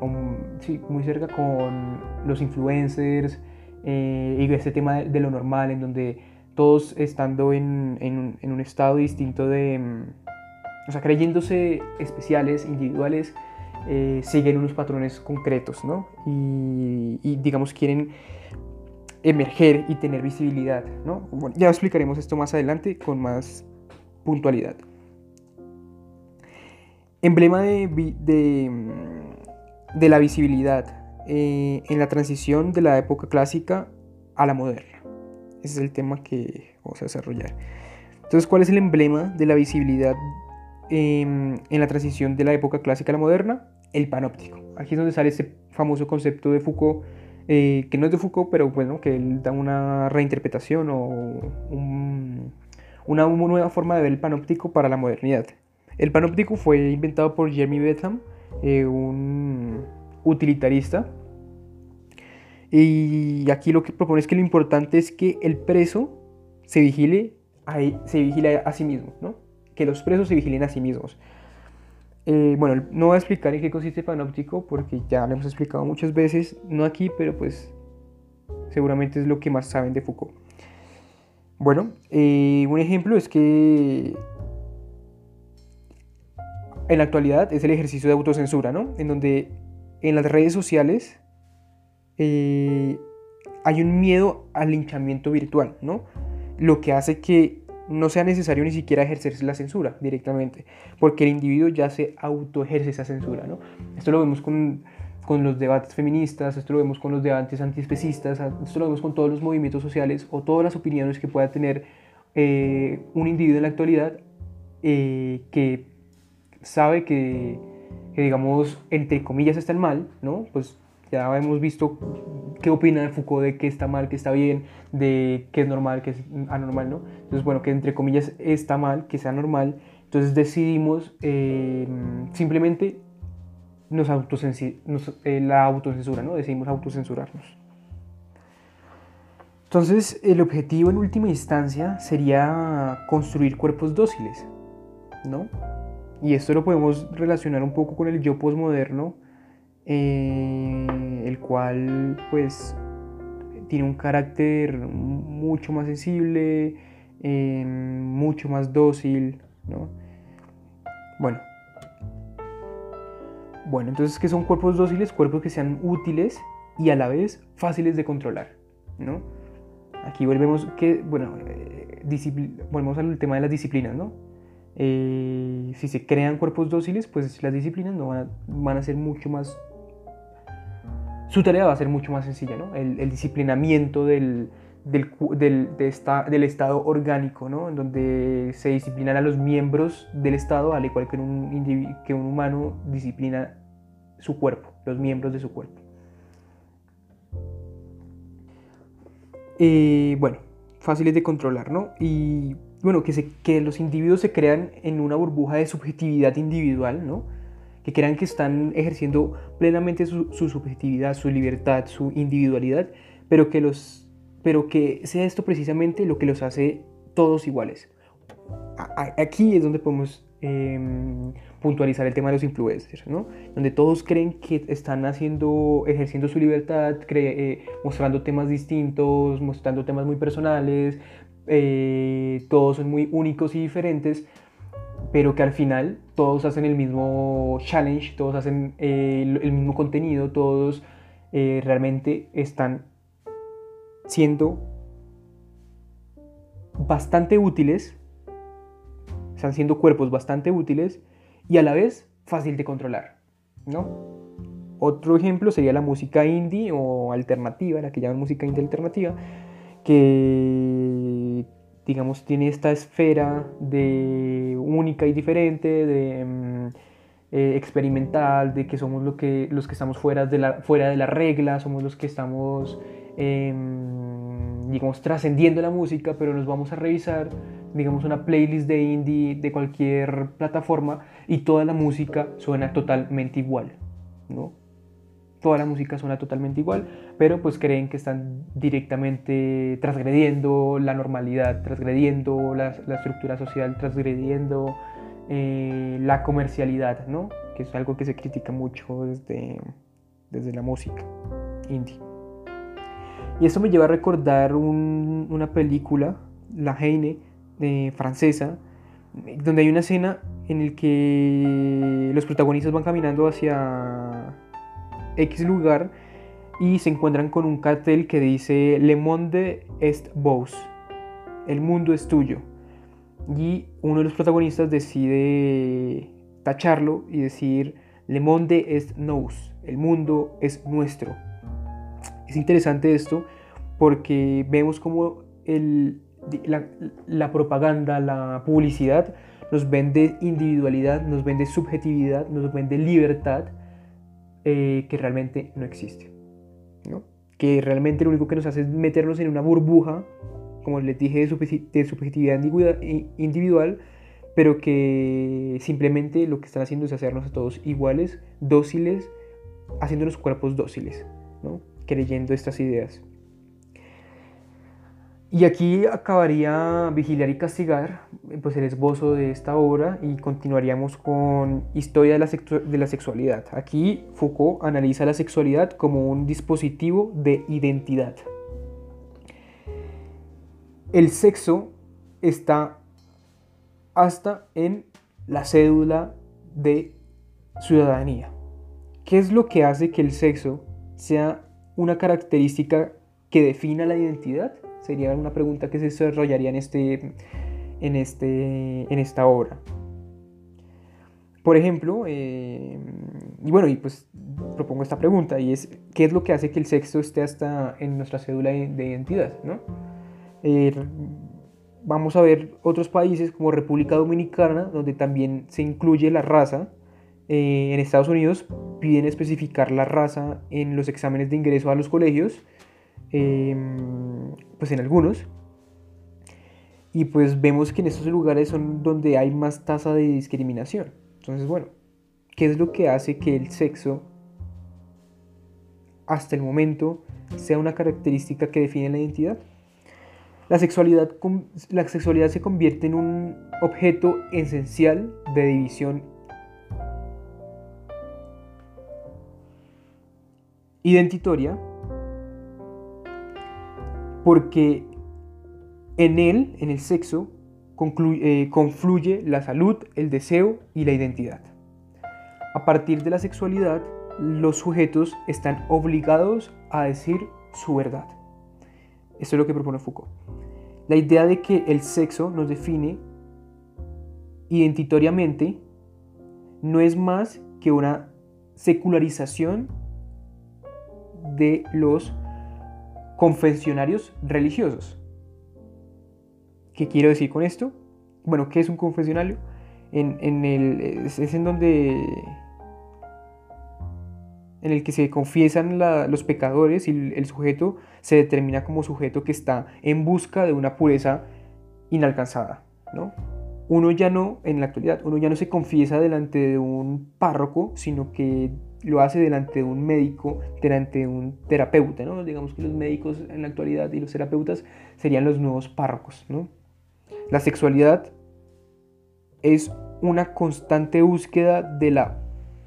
los influencers y este tema de lo normal, en donde todos estando en un estado distinto o sea, creyéndose especiales, individuales, siguen unos patrones concretos, ¿no? Y digamos quieren emerger y tener visibilidad, ¿no? Bueno, ya explicaremos esto más adelante con más puntualidad. Emblema de la visibilidad en la transición de la época clásica a la moderna. Ese es el tema que vamos a desarrollar. Entonces, ¿cuál es el emblema de la visibilidad en la transición de la época clásica a la moderna? El panóptico. Aquí es donde sale este famoso concepto de Foucault, que no es de Foucault, pero bueno, que él da una reinterpretación o una nueva forma de ver el panóptico para la modernidad. El panóptico fue inventado por Jeremy Bentham, un utilitarista, y aquí lo que propone es que lo importante es que el preso se vigile a sí mismo, ¿no? Que los presos se vigilen a sí mismos. Bueno, no voy a explicar en qué consiste el panóptico porque ya lo hemos explicado muchas veces, no aquí, pero pues seguramente es lo que más saben de Foucault. Bueno, un ejemplo es que en la actualidad es el ejercicio de autocensura, ¿no? En donde en las redes sociales hay un miedo al linchamiento virtual, ¿no? Lo que hace que no sea necesario ni siquiera ejercerse la censura directamente, porque el individuo ya se autoejerce esa censura, ¿no? Esto lo vemos con los debates feministas, esto lo vemos con los debates antiespecistas, esto lo vemos con todos los movimientos sociales o todas las opiniones que pueda tener un individuo en la actualidad que sabe que digamos, entre comillas está mal, ¿no? Pues ya hemos visto qué opina Foucault de qué está mal, qué está bien, de qué es normal, qué es anormal, ¿no? Entonces, bueno, que entre comillas está mal, que sea normal. Entonces decidimos simplemente la autocensura, ¿no? Decidimos autocensurarnos. Entonces, el objetivo en última instancia sería construir cuerpos dóciles, ¿no? Y esto lo podemos relacionar un poco con el yo posmoderno, el cual pues tiene un carácter mucho más sensible, mucho más dócil, ¿no? Bueno, entonces, ¿qué son cuerpos dóciles? Cuerpos que sean útiles y a la vez fáciles de controlar, ¿no? Aquí volvemos al tema de las disciplinas, ¿no? Si se crean cuerpos dóciles, pues las disciplinas no van a ser mucho más... Su tarea va a ser mucho más sencilla, ¿no? El disciplinamiento del Estado orgánico, ¿no? En donde se disciplinan a los miembros del Estado, al igual que un humano disciplina su cuerpo, los miembros de su cuerpo. Bueno, fáciles de controlar, ¿no? Y bueno, que los individuos se crean en una burbuja de subjetividad individual, ¿no? Que crean que están ejerciendo plenamente su subjetividad, su libertad, su individualidad, pero que sea esto precisamente lo que los hace todos iguales. Aquí es donde podemos puntualizar el tema de los influencers, ¿no? Donde todos creen que están ejerciendo su libertad, mostrando temas distintos, mostrando temas muy personales, todos son muy únicos y diferentes, pero que al final todos hacen el mismo challenge, todos hacen el mismo contenido, todos realmente están siendo bastante útiles, están siendo cuerpos bastante útiles y a la vez fácil de controlar, ¿no? Otro ejemplo sería la música indie o alternativa, la que llaman música indie alternativa, que digamos tiene esta esfera de única y diferente, de experimental, de que somos los que estamos fuera de la regla, somos los que estamos, digamos, trascendiendo la música, pero nos vamos a revisar, digamos, una playlist de indie de cualquier plataforma y toda la música suena totalmente igual, ¿no? Toda la música suena totalmente igual, pero pues creen que están directamente transgrediendo la normalidad, transgrediendo la estructura social, transgrediendo la comercialidad, ¿no? Que es algo que se critica mucho desde la música indie. Y esto me lleva a recordar una película, La Haine, francesa, donde hay una escena en la que los protagonistas van caminando hacia X lugar y se encuentran con un cartel que dice Le monde est vos, el mundo es tuyo, y uno de los protagonistas decide tacharlo y decir Le monde est nous, el mundo es nuestro. Es interesante esto porque vemos como la propaganda, la publicidad nos vende individualidad, nos vende subjetividad, nos vende libertad, que realmente no existe, ¿no? Que realmente lo único que nos hace es meternos en una burbuja, como les dije, de subjetividad individual, pero que simplemente lo que están haciendo es hacernos a todos iguales, dóciles, haciéndonos cuerpos dóciles, ¿no? Creyendo estas ideas. Y aquí acabaría Vigilar y Castigar, pues el esbozo de esta obra, y continuaríamos con Historia de la sexualidad. Aquí Foucault analiza la sexualidad como un dispositivo de identidad. El sexo está hasta en la cédula de ciudadanía. ¿Qué es lo que hace que el sexo sea una característica que defina la identidad? Sería una pregunta que se desarrollaría en esta obra. Por ejemplo, y pues propongo esta pregunta, y es, ¿qué es lo que hace que el sexo esté hasta en nuestra cédula de identidad, ¿no? Vamos a ver otros países como República Dominicana, donde también se incluye la raza. En Estados Unidos piden especificar la raza en los exámenes de ingreso a los colegios, pues en algunos, y pues vemos que en estos lugares son donde hay más tasa de discriminación. Entonces, bueno, ¿qué es lo que hace que el sexo hasta el momento sea una característica que define la identidad? La sexualidad se convierte en un objeto esencial de división identitaria, porque en el sexo, confluye la salud, el deseo y la identidad. A partir de la sexualidad, los sujetos están obligados a decir su verdad. Esto es lo que propone Foucault. La idea de que el sexo nos define identitariamente no es más que una secularización de los confesionarios religiosos. ¿Qué quiero decir con esto? Bueno, ¿qué es un confesionario? Es en donde en el que se confiesan los pecadores, y el sujeto se determina como sujeto que está en busca de una pureza inalcanzada, ¿no? Uno ya no, en la actualidad, uno ya no se confiesa delante de un párroco, sino que lo hace delante de un médico, delante de un terapeuta, ¿no? Digamos que los médicos en la actualidad y los terapeutas serían los nuevos párrocos, ¿no? La sexualidad es una constante búsqueda de la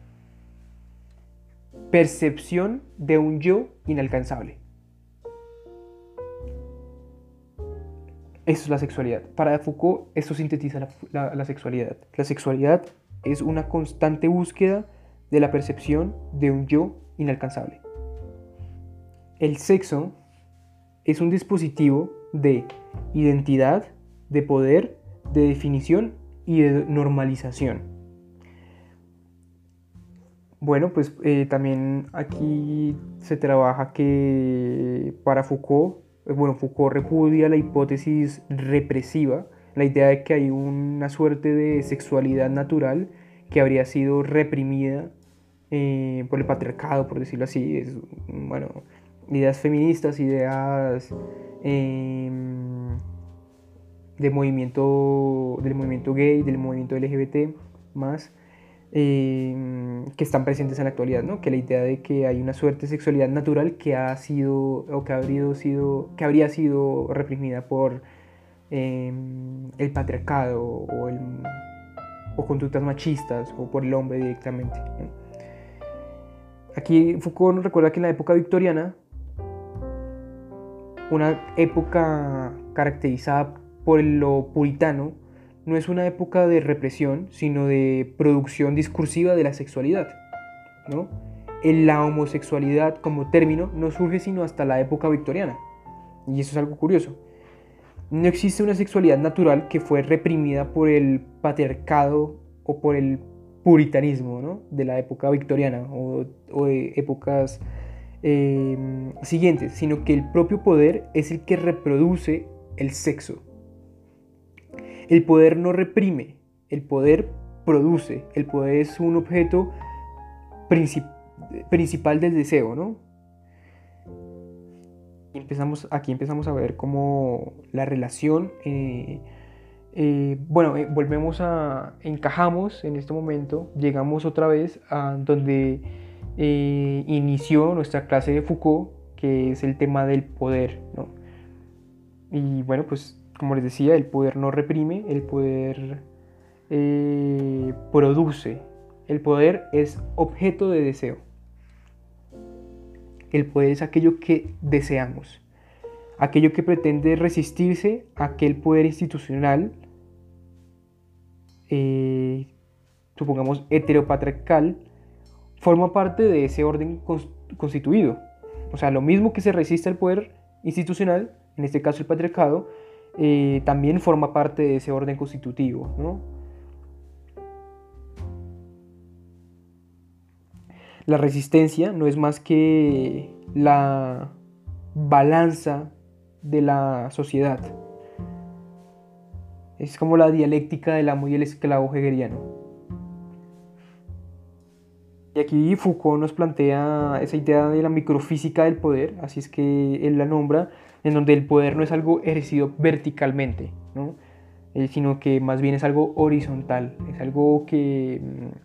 percepción de un yo inalcanzable. Eso es la sexualidad. Para Foucault, esto sintetiza la sexualidad. La sexualidad es una constante búsqueda de la percepción de un yo inalcanzable. El sexo es un dispositivo de identidad, de poder, de definición y de normalización. Bueno, pues también aquí se trabaja que para Foucault, Foucault repudia la hipótesis represiva, la idea de que hay una suerte de sexualidad natural que habría sido reprimida por el patriarcado, por decirlo así. Ideas feministas, ideas del movimiento gay, del movimiento LGBT más, que están presentes en la actualidad, ¿no? Que la idea de que hay una suerte de sexualidad natural que ha sido o que habría sido reprimida por el patriarcado o conductas machistas o por el hombre directamente, ¿no? Aquí Foucault nos recuerda que en la época victoriana, una época caracterizada por lo puritano, no es una época de represión, sino de producción discursiva de la sexualidad, ¿no? La homosexualidad como término no surge sino hasta la época victoriana, y eso es algo curioso. No existe una sexualidad natural que fue reprimida por el patriarcado o por el puritanismo, ¿no? De la época victoriana o de épocas siguientes, sino que el propio poder es el que reproduce el sexo. El poder no reprime, el poder produce, el poder es un objeto principal del deseo, ¿no? Aquí empezamos a ver cómo la relación, encajamos en este momento, llegamos otra vez a donde inició nuestra clase de Foucault, que es el tema del poder, ¿no? Y bueno, pues como les decía, el poder no reprime, el poder produce, el poder es objeto de deseo. El poder es aquello que deseamos, aquello que pretende resistirse a aquel poder institucional, supongamos heteropatriarcal, forma parte de ese orden constituido. O sea, lo mismo que se resiste al poder institucional, en este caso el patriarcado, también forma parte de ese orden constitutivo, ¿no? La resistencia no es más que la balanza de la sociedad. Es como la dialéctica del amo y el esclavo hegeliano. Y aquí Foucault nos plantea esa idea de la microfísica del poder, así es que él la nombra, en donde el poder no es algo ejercido verticalmente, ¿no? Sino que más bien es algo horizontal, es algo que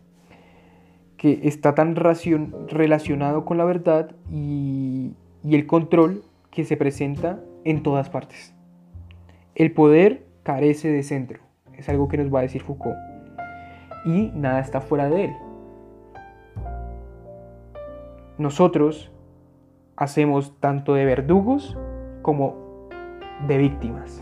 está tan relacionado con la verdad y el control que se presenta en todas partes. El poder carece de centro, es algo que nos va a decir Foucault, y nada está fuera de él. Nosotros hacemos tanto de verdugos como de víctimas.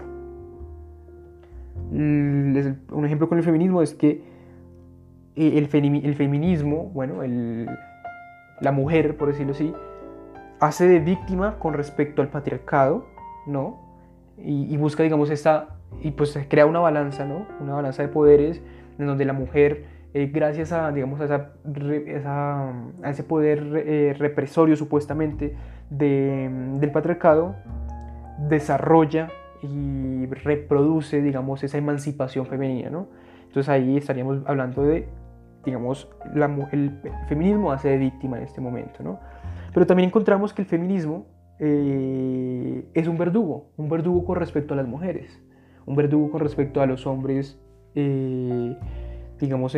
Un ejemplo con el feminismo es que el feminismo, la mujer, por decirlo así, hace de víctima con respecto al patriarcado, ¿no? Y busca, digamos, pues crea una balanza, ¿no? Una balanza de poderes en donde la mujer, gracias a, digamos, a ese poder represorio supuestamente del patriarcado, desarrolla y reproduce, digamos, esa emancipación femenina, ¿no? Entonces ahí estaríamos hablando de, digamos, el feminismo hace de víctima en este momento, ¿no? Pero también encontramos que el feminismo es un verdugo con respecto a las mujeres, un verdugo con respecto a los hombres, digamos,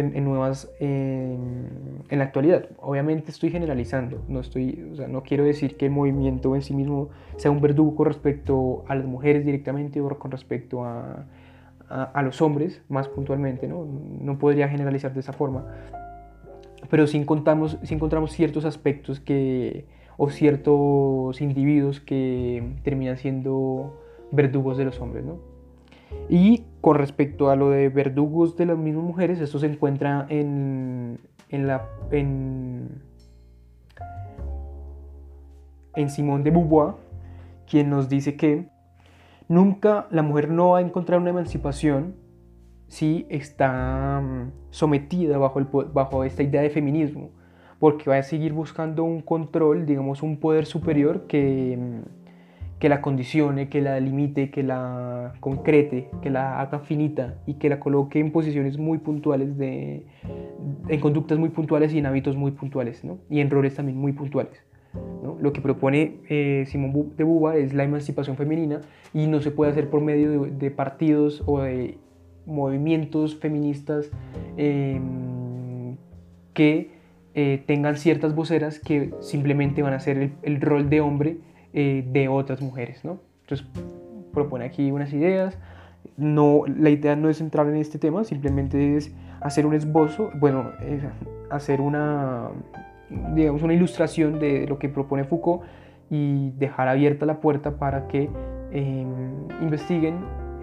en la actualidad. Obviamente estoy generalizando, no quiero decir que el movimiento en sí mismo sea un verdugo con respecto a las mujeres directamente o con respecto a los hombres más puntualmente, ¿no? No podría generalizar de esa forma, pero sí encontramos ciertos aspectos o ciertos individuos que terminan siendo verdugos de los hombres, ¿no? Y con respecto a lo de verdugos de las mismas mujeres, esto se encuentra en Simone de Beauvoir, quien nos dice que nunca la mujer no va a encontrar una emancipación si está sometida bajo esta idea de feminismo, porque va a seguir buscando un control, digamos, un poder superior que la condicione, que la limite, que la concrete, que la haga finita y que la coloque en posiciones muy puntuales, en conductas muy puntuales y en hábitos muy puntuales, ¿no? Y en roles también muy puntuales, ¿no? Lo que propone Simone de Beauvoir es la emancipación femenina, y no se puede hacer por medio de partidos o de movimientos feministas que tengan ciertas voceras que simplemente van a hacer el rol de hombre de otras mujeres, ¿no? Entonces propone aquí unas ideas. No, la idea no es entrar en este tema, simplemente es hacer un esbozo, bueno, hacer digamos, una ilustración de lo que propone Foucault y dejar abierta la puerta para que investiguen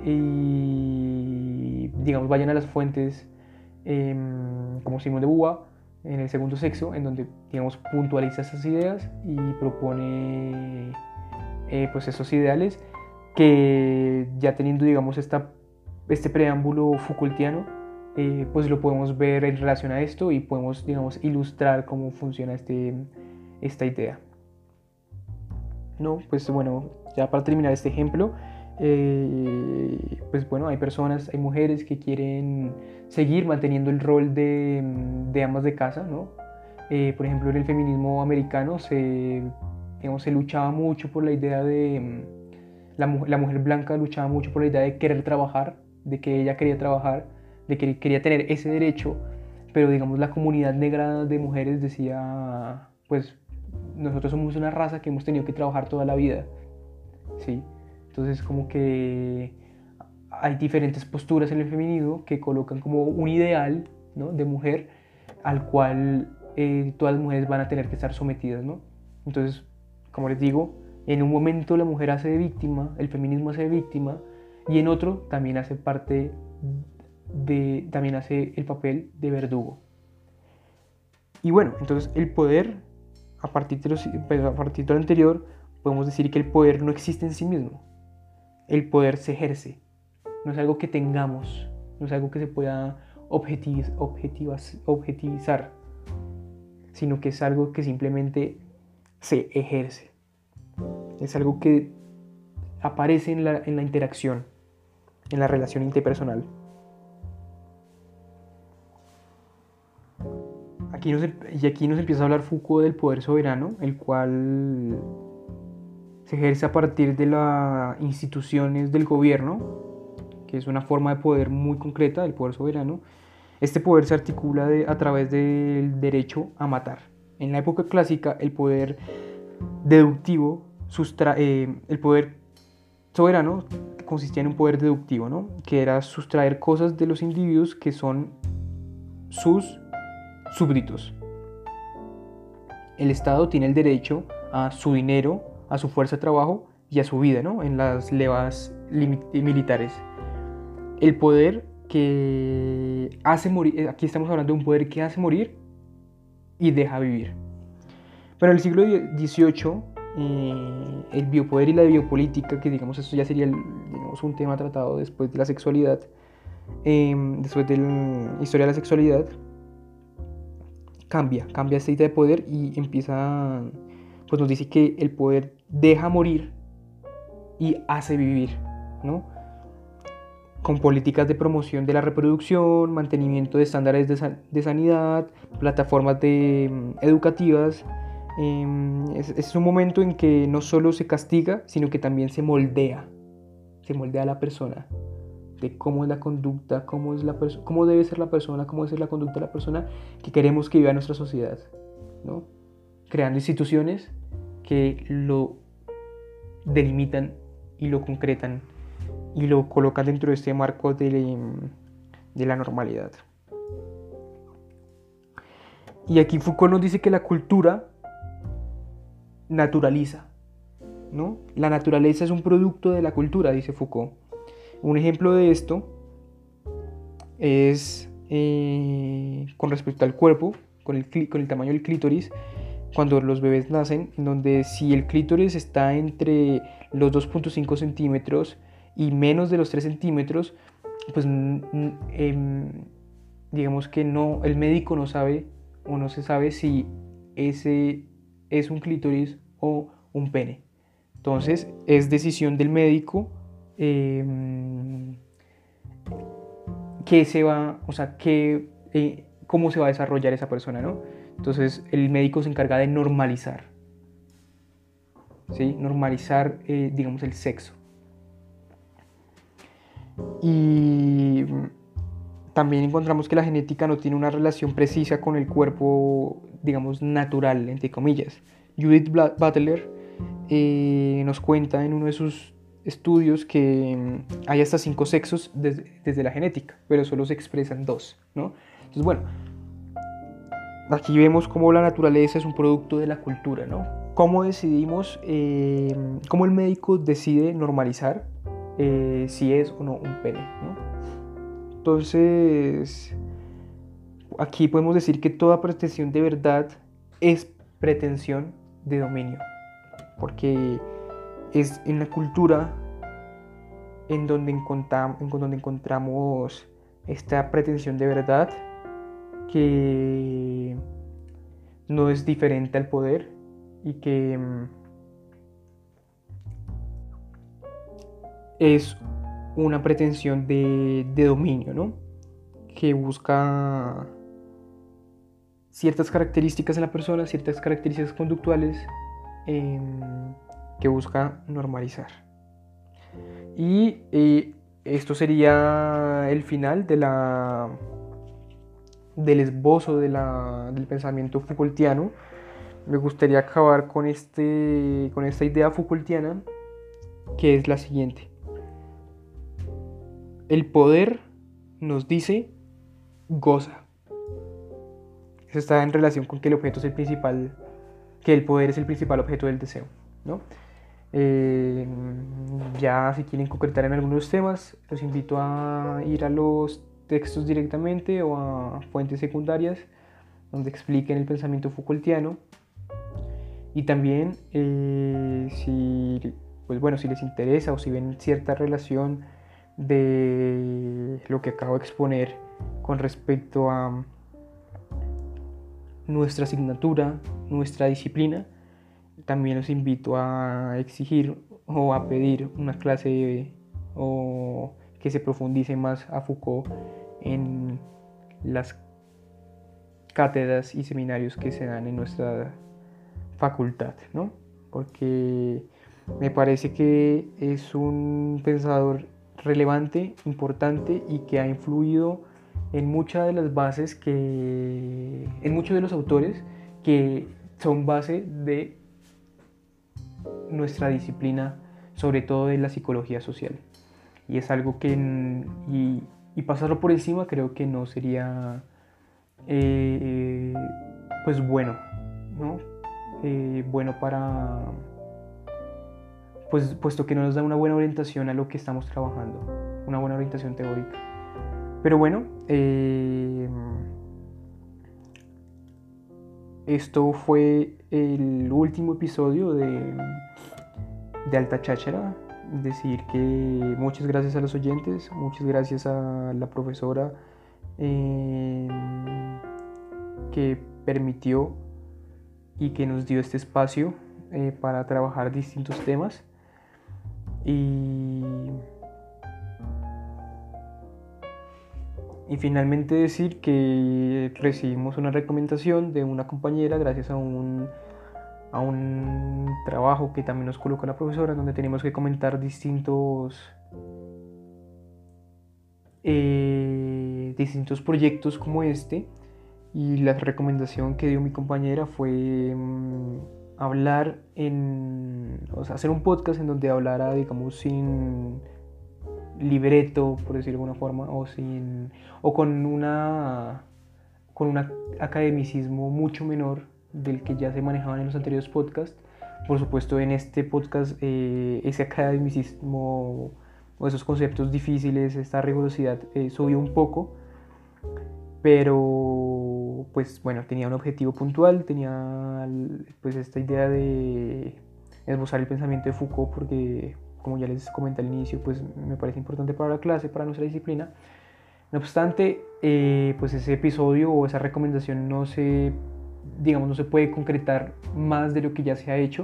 y, digamos, vayan a las fuentes como Simone de Beauvoir en El segundo sexo, en donde, digamos, puntualiza esas ideas y propone pues esos ideales que, ya teniendo, digamos, este preámbulo Foucaultiano, pues lo podemos ver en relación a esto y podemos, digamos, ilustrar cómo funciona esta idea. No, pues bueno, ya para terminar este ejemplo, pues bueno, hay mujeres que quieren seguir manteniendo el rol de amas de casa, ¿no? Por ejemplo, en el feminismo americano se luchaba mucho por la idea de, la mujer blanca luchaba mucho por la idea de querer trabajar, de que ella quería trabajar, de que quería tener ese derecho, pero, digamos, la comunidad negra de mujeres decía, pues nosotros somos una raza que hemos tenido que trabajar toda la vida, ¿sí? Entonces, como que hay diferentes posturas en el feminismo que colocan como un ideal, ¿no?, de mujer al cual todas las mujeres van a tener que estar sometidas, ¿no? Entonces, como les digo, en un momento la mujer hace de víctima, el feminismo hace de víctima, y en otro también hace también hace el papel de verdugo. Y bueno, entonces el poder, a partir de lo anterior, podemos decir que el poder no existe en sí mismo. El poder se ejerce, no es algo que tengamos, no es algo que se pueda objetivizar, sino que es algo que simplemente se ejerce. Es algo que aparece en la interacción, en la relación interpersonal. Aquí nos empieza a hablar Foucault del poder soberano, el cual se ejerce a partir de las instituciones del gobierno, que es una forma de poder muy concreta del poder soberano. Este poder se articula a través del derecho a matar. En la época clásica, el poder deductivo, el poder soberano consistía en un poder deductivo, ¿no?, que era sustraer cosas de los individuos que son sus súbditos. El Estado tiene el derecho a su dinero, a su fuerza de trabajo y a su vida, ¿no?, en las levas militares. El poder que hace morir, aquí estamos hablando de un poder que hace morir y deja vivir. Pero en el siglo XVIII, el biopoder y la biopolítica, que, digamos, esto ya sería digamos, un tema tratado después de la sexualidad, después de la historia de la sexualidad, cambia esta idea de poder y empieza, pues nos dice que el poder deja morir y hace vivir, ¿no?, con políticas de promoción de la reproducción, mantenimiento de estándares de sanidad, plataformas educativas. Es un momento en que no solo se castiga, sino que también se moldea a la persona, de cómo es la conducta, cómo debe ser la persona, cómo debe ser la conducta de la persona que queremos que viva en nuestra sociedad, ¿no?, creando instituciones que lo delimitan y lo concretan y lo colocan dentro de este marco de la normalidad. Y aquí Foucault nos dice que la cultura naturaliza, ¿no? La naturaleza es un producto de la cultura, dice Foucault. Un ejemplo de esto es con respecto al cuerpo, con el tamaño del clítoris, cuando los bebés nacen, en donde si el clítoris está entre los 2.5 centímetros y menos de los 3 centímetros, pues digamos que no, el médico no sabe o no se sabe si ese es un clítoris o un pene. Entonces es decisión del médico qué se va, o sea, cómo se va a desarrollar esa persona, ¿no? Entonces el médico se encarga de normalizar, ¿sí? Normalizar, digamos, el sexo. Y también encontramos que la genética no tiene una relación precisa con el cuerpo, digamos, natural, entre comillas. Judith Butler nos cuenta en uno de sus estudios que hay hasta 5 sexos desde la genética, pero solo se expresan 2, ¿no? Entonces, bueno, aquí vemos cómo la naturaleza es un producto de la cultura, ¿no? Cómo decidimos, cómo el médico decide normalizar si es o no un pene, ¿no? Entonces, aquí podemos decir que toda pretensión de verdad es pretensión de dominio, porque es en la cultura en donde encontramos esta pretensión de verdad que no es diferente al poder y que es una pretensión de dominio, ¿no? Que busca ciertas características en la persona, ciertas características conductuales que busca normalizar. Y esto sería el final del esbozo del pensamiento Foucaultiano. Me gustaría acabar con esta idea Foucaultiana, que es la siguiente. El poder nos dice goza. Eso está en relación con que el objeto es el principal, que el poder es el principal objeto del deseo, ¿no? Ya si quieren concretar en algunos temas, los invito a ir a los textos directamente o a fuentes secundarias donde expliquen el pensamiento Foucaultiano. Y también si les interesa o si ven cierta relación de lo que acabo de exponer con respecto a nuestra asignatura, nuestra disciplina, también los invito a exigir o a pedir una clase o que se profundice más a Foucault en las cátedras y seminarios que se dan en nuestra facultad, ¿no? Porque me parece que es un pensador relevante, importante y que ha influido en muchas de las bases en muchos de los autores que son base de nuestra disciplina, sobre todo de la psicología social. Y es algo que, y pasarlo por encima creo que no sería pues bueno, ¿no? Bueno para, pues puesto que no nos da una buena orientación a lo que estamos trabajando, una buena orientación teórica. Pero bueno, esto fue el último episodio de Alta Cháchara. Decir que muchas gracias a los oyentes, muchas gracias a la profesora que permitió y que nos dio este espacio para trabajar distintos temas. Y finalmente decir que recibimos una recomendación de una compañera gracias a un trabajo que también nos colocó la profesora, donde tenemos que comentar distintos proyectos como este. Y la recomendación que dio mi compañera fue hacer un podcast en donde hablara, digamos, sin libreto, por decirlo de alguna forma, o con un academicismo mucho menor del que ya se manejaban en los anteriores podcasts. Por supuesto, en este podcast ese academicismo o esos conceptos difíciles, esta rigurosidad subió un poco, pero pues bueno, tenía un objetivo puntual, tenía pues esta idea de esbozar el pensamiento de Foucault, porque como ya les comenté al inicio, pues me parece importante para la clase, para nuestra disciplina. No obstante, pues ese episodio o esa recomendación no se puede concretar más de lo que ya se ha hecho.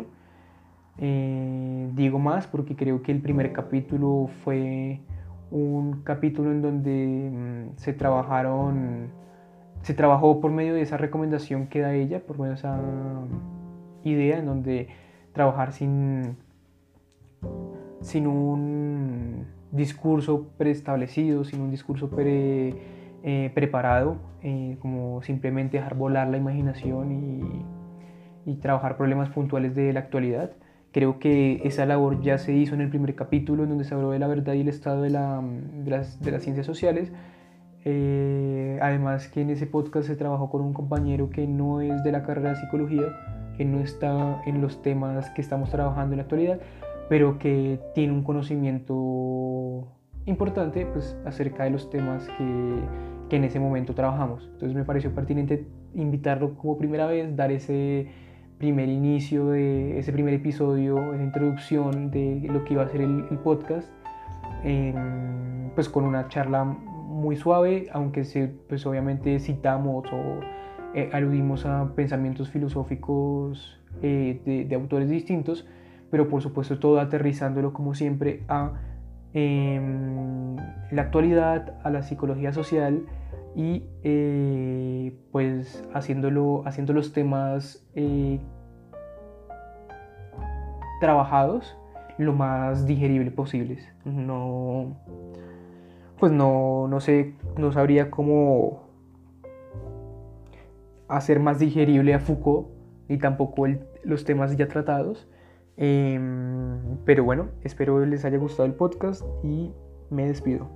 Digo más porque creo que el primer capítulo fue un capítulo en donde se trabajó por medio de esa recomendación que da ella, por medio de esa idea en donde trabajar sin un discurso preestablecido, sin un discurso preparado, como simplemente dejar volar la imaginación y trabajar problemas puntuales de la actualidad. Creo que esa labor ya se hizo en el primer capítulo, en donde se habló de la verdad y el estado de las ciencias sociales. Además que en ese podcast se trabajó con un compañero que no es de la carrera de psicología, que no está en los temas que estamos trabajando en la actualidad, pero que tiene un conocimiento importante pues, acerca de los temas que en ese momento trabajamos. Entonces me pareció pertinente invitarlo como primera vez, dar ese primer inicio de ese primer episodio, esa introducción de lo que iba a ser el podcast, pues con una charla muy suave, aunque pues obviamente citamos o aludimos a pensamientos filosóficos de autores distintos, pero por supuesto todo aterrizándolo como siempre a la actualidad, a la psicología social y pues haciendo los temas trabajados lo más digerible posibles. No sé, no sabría cómo hacer más digerible a Foucault ni tampoco los temas ya tratados. Pero bueno, espero les haya gustado el podcast y me despido.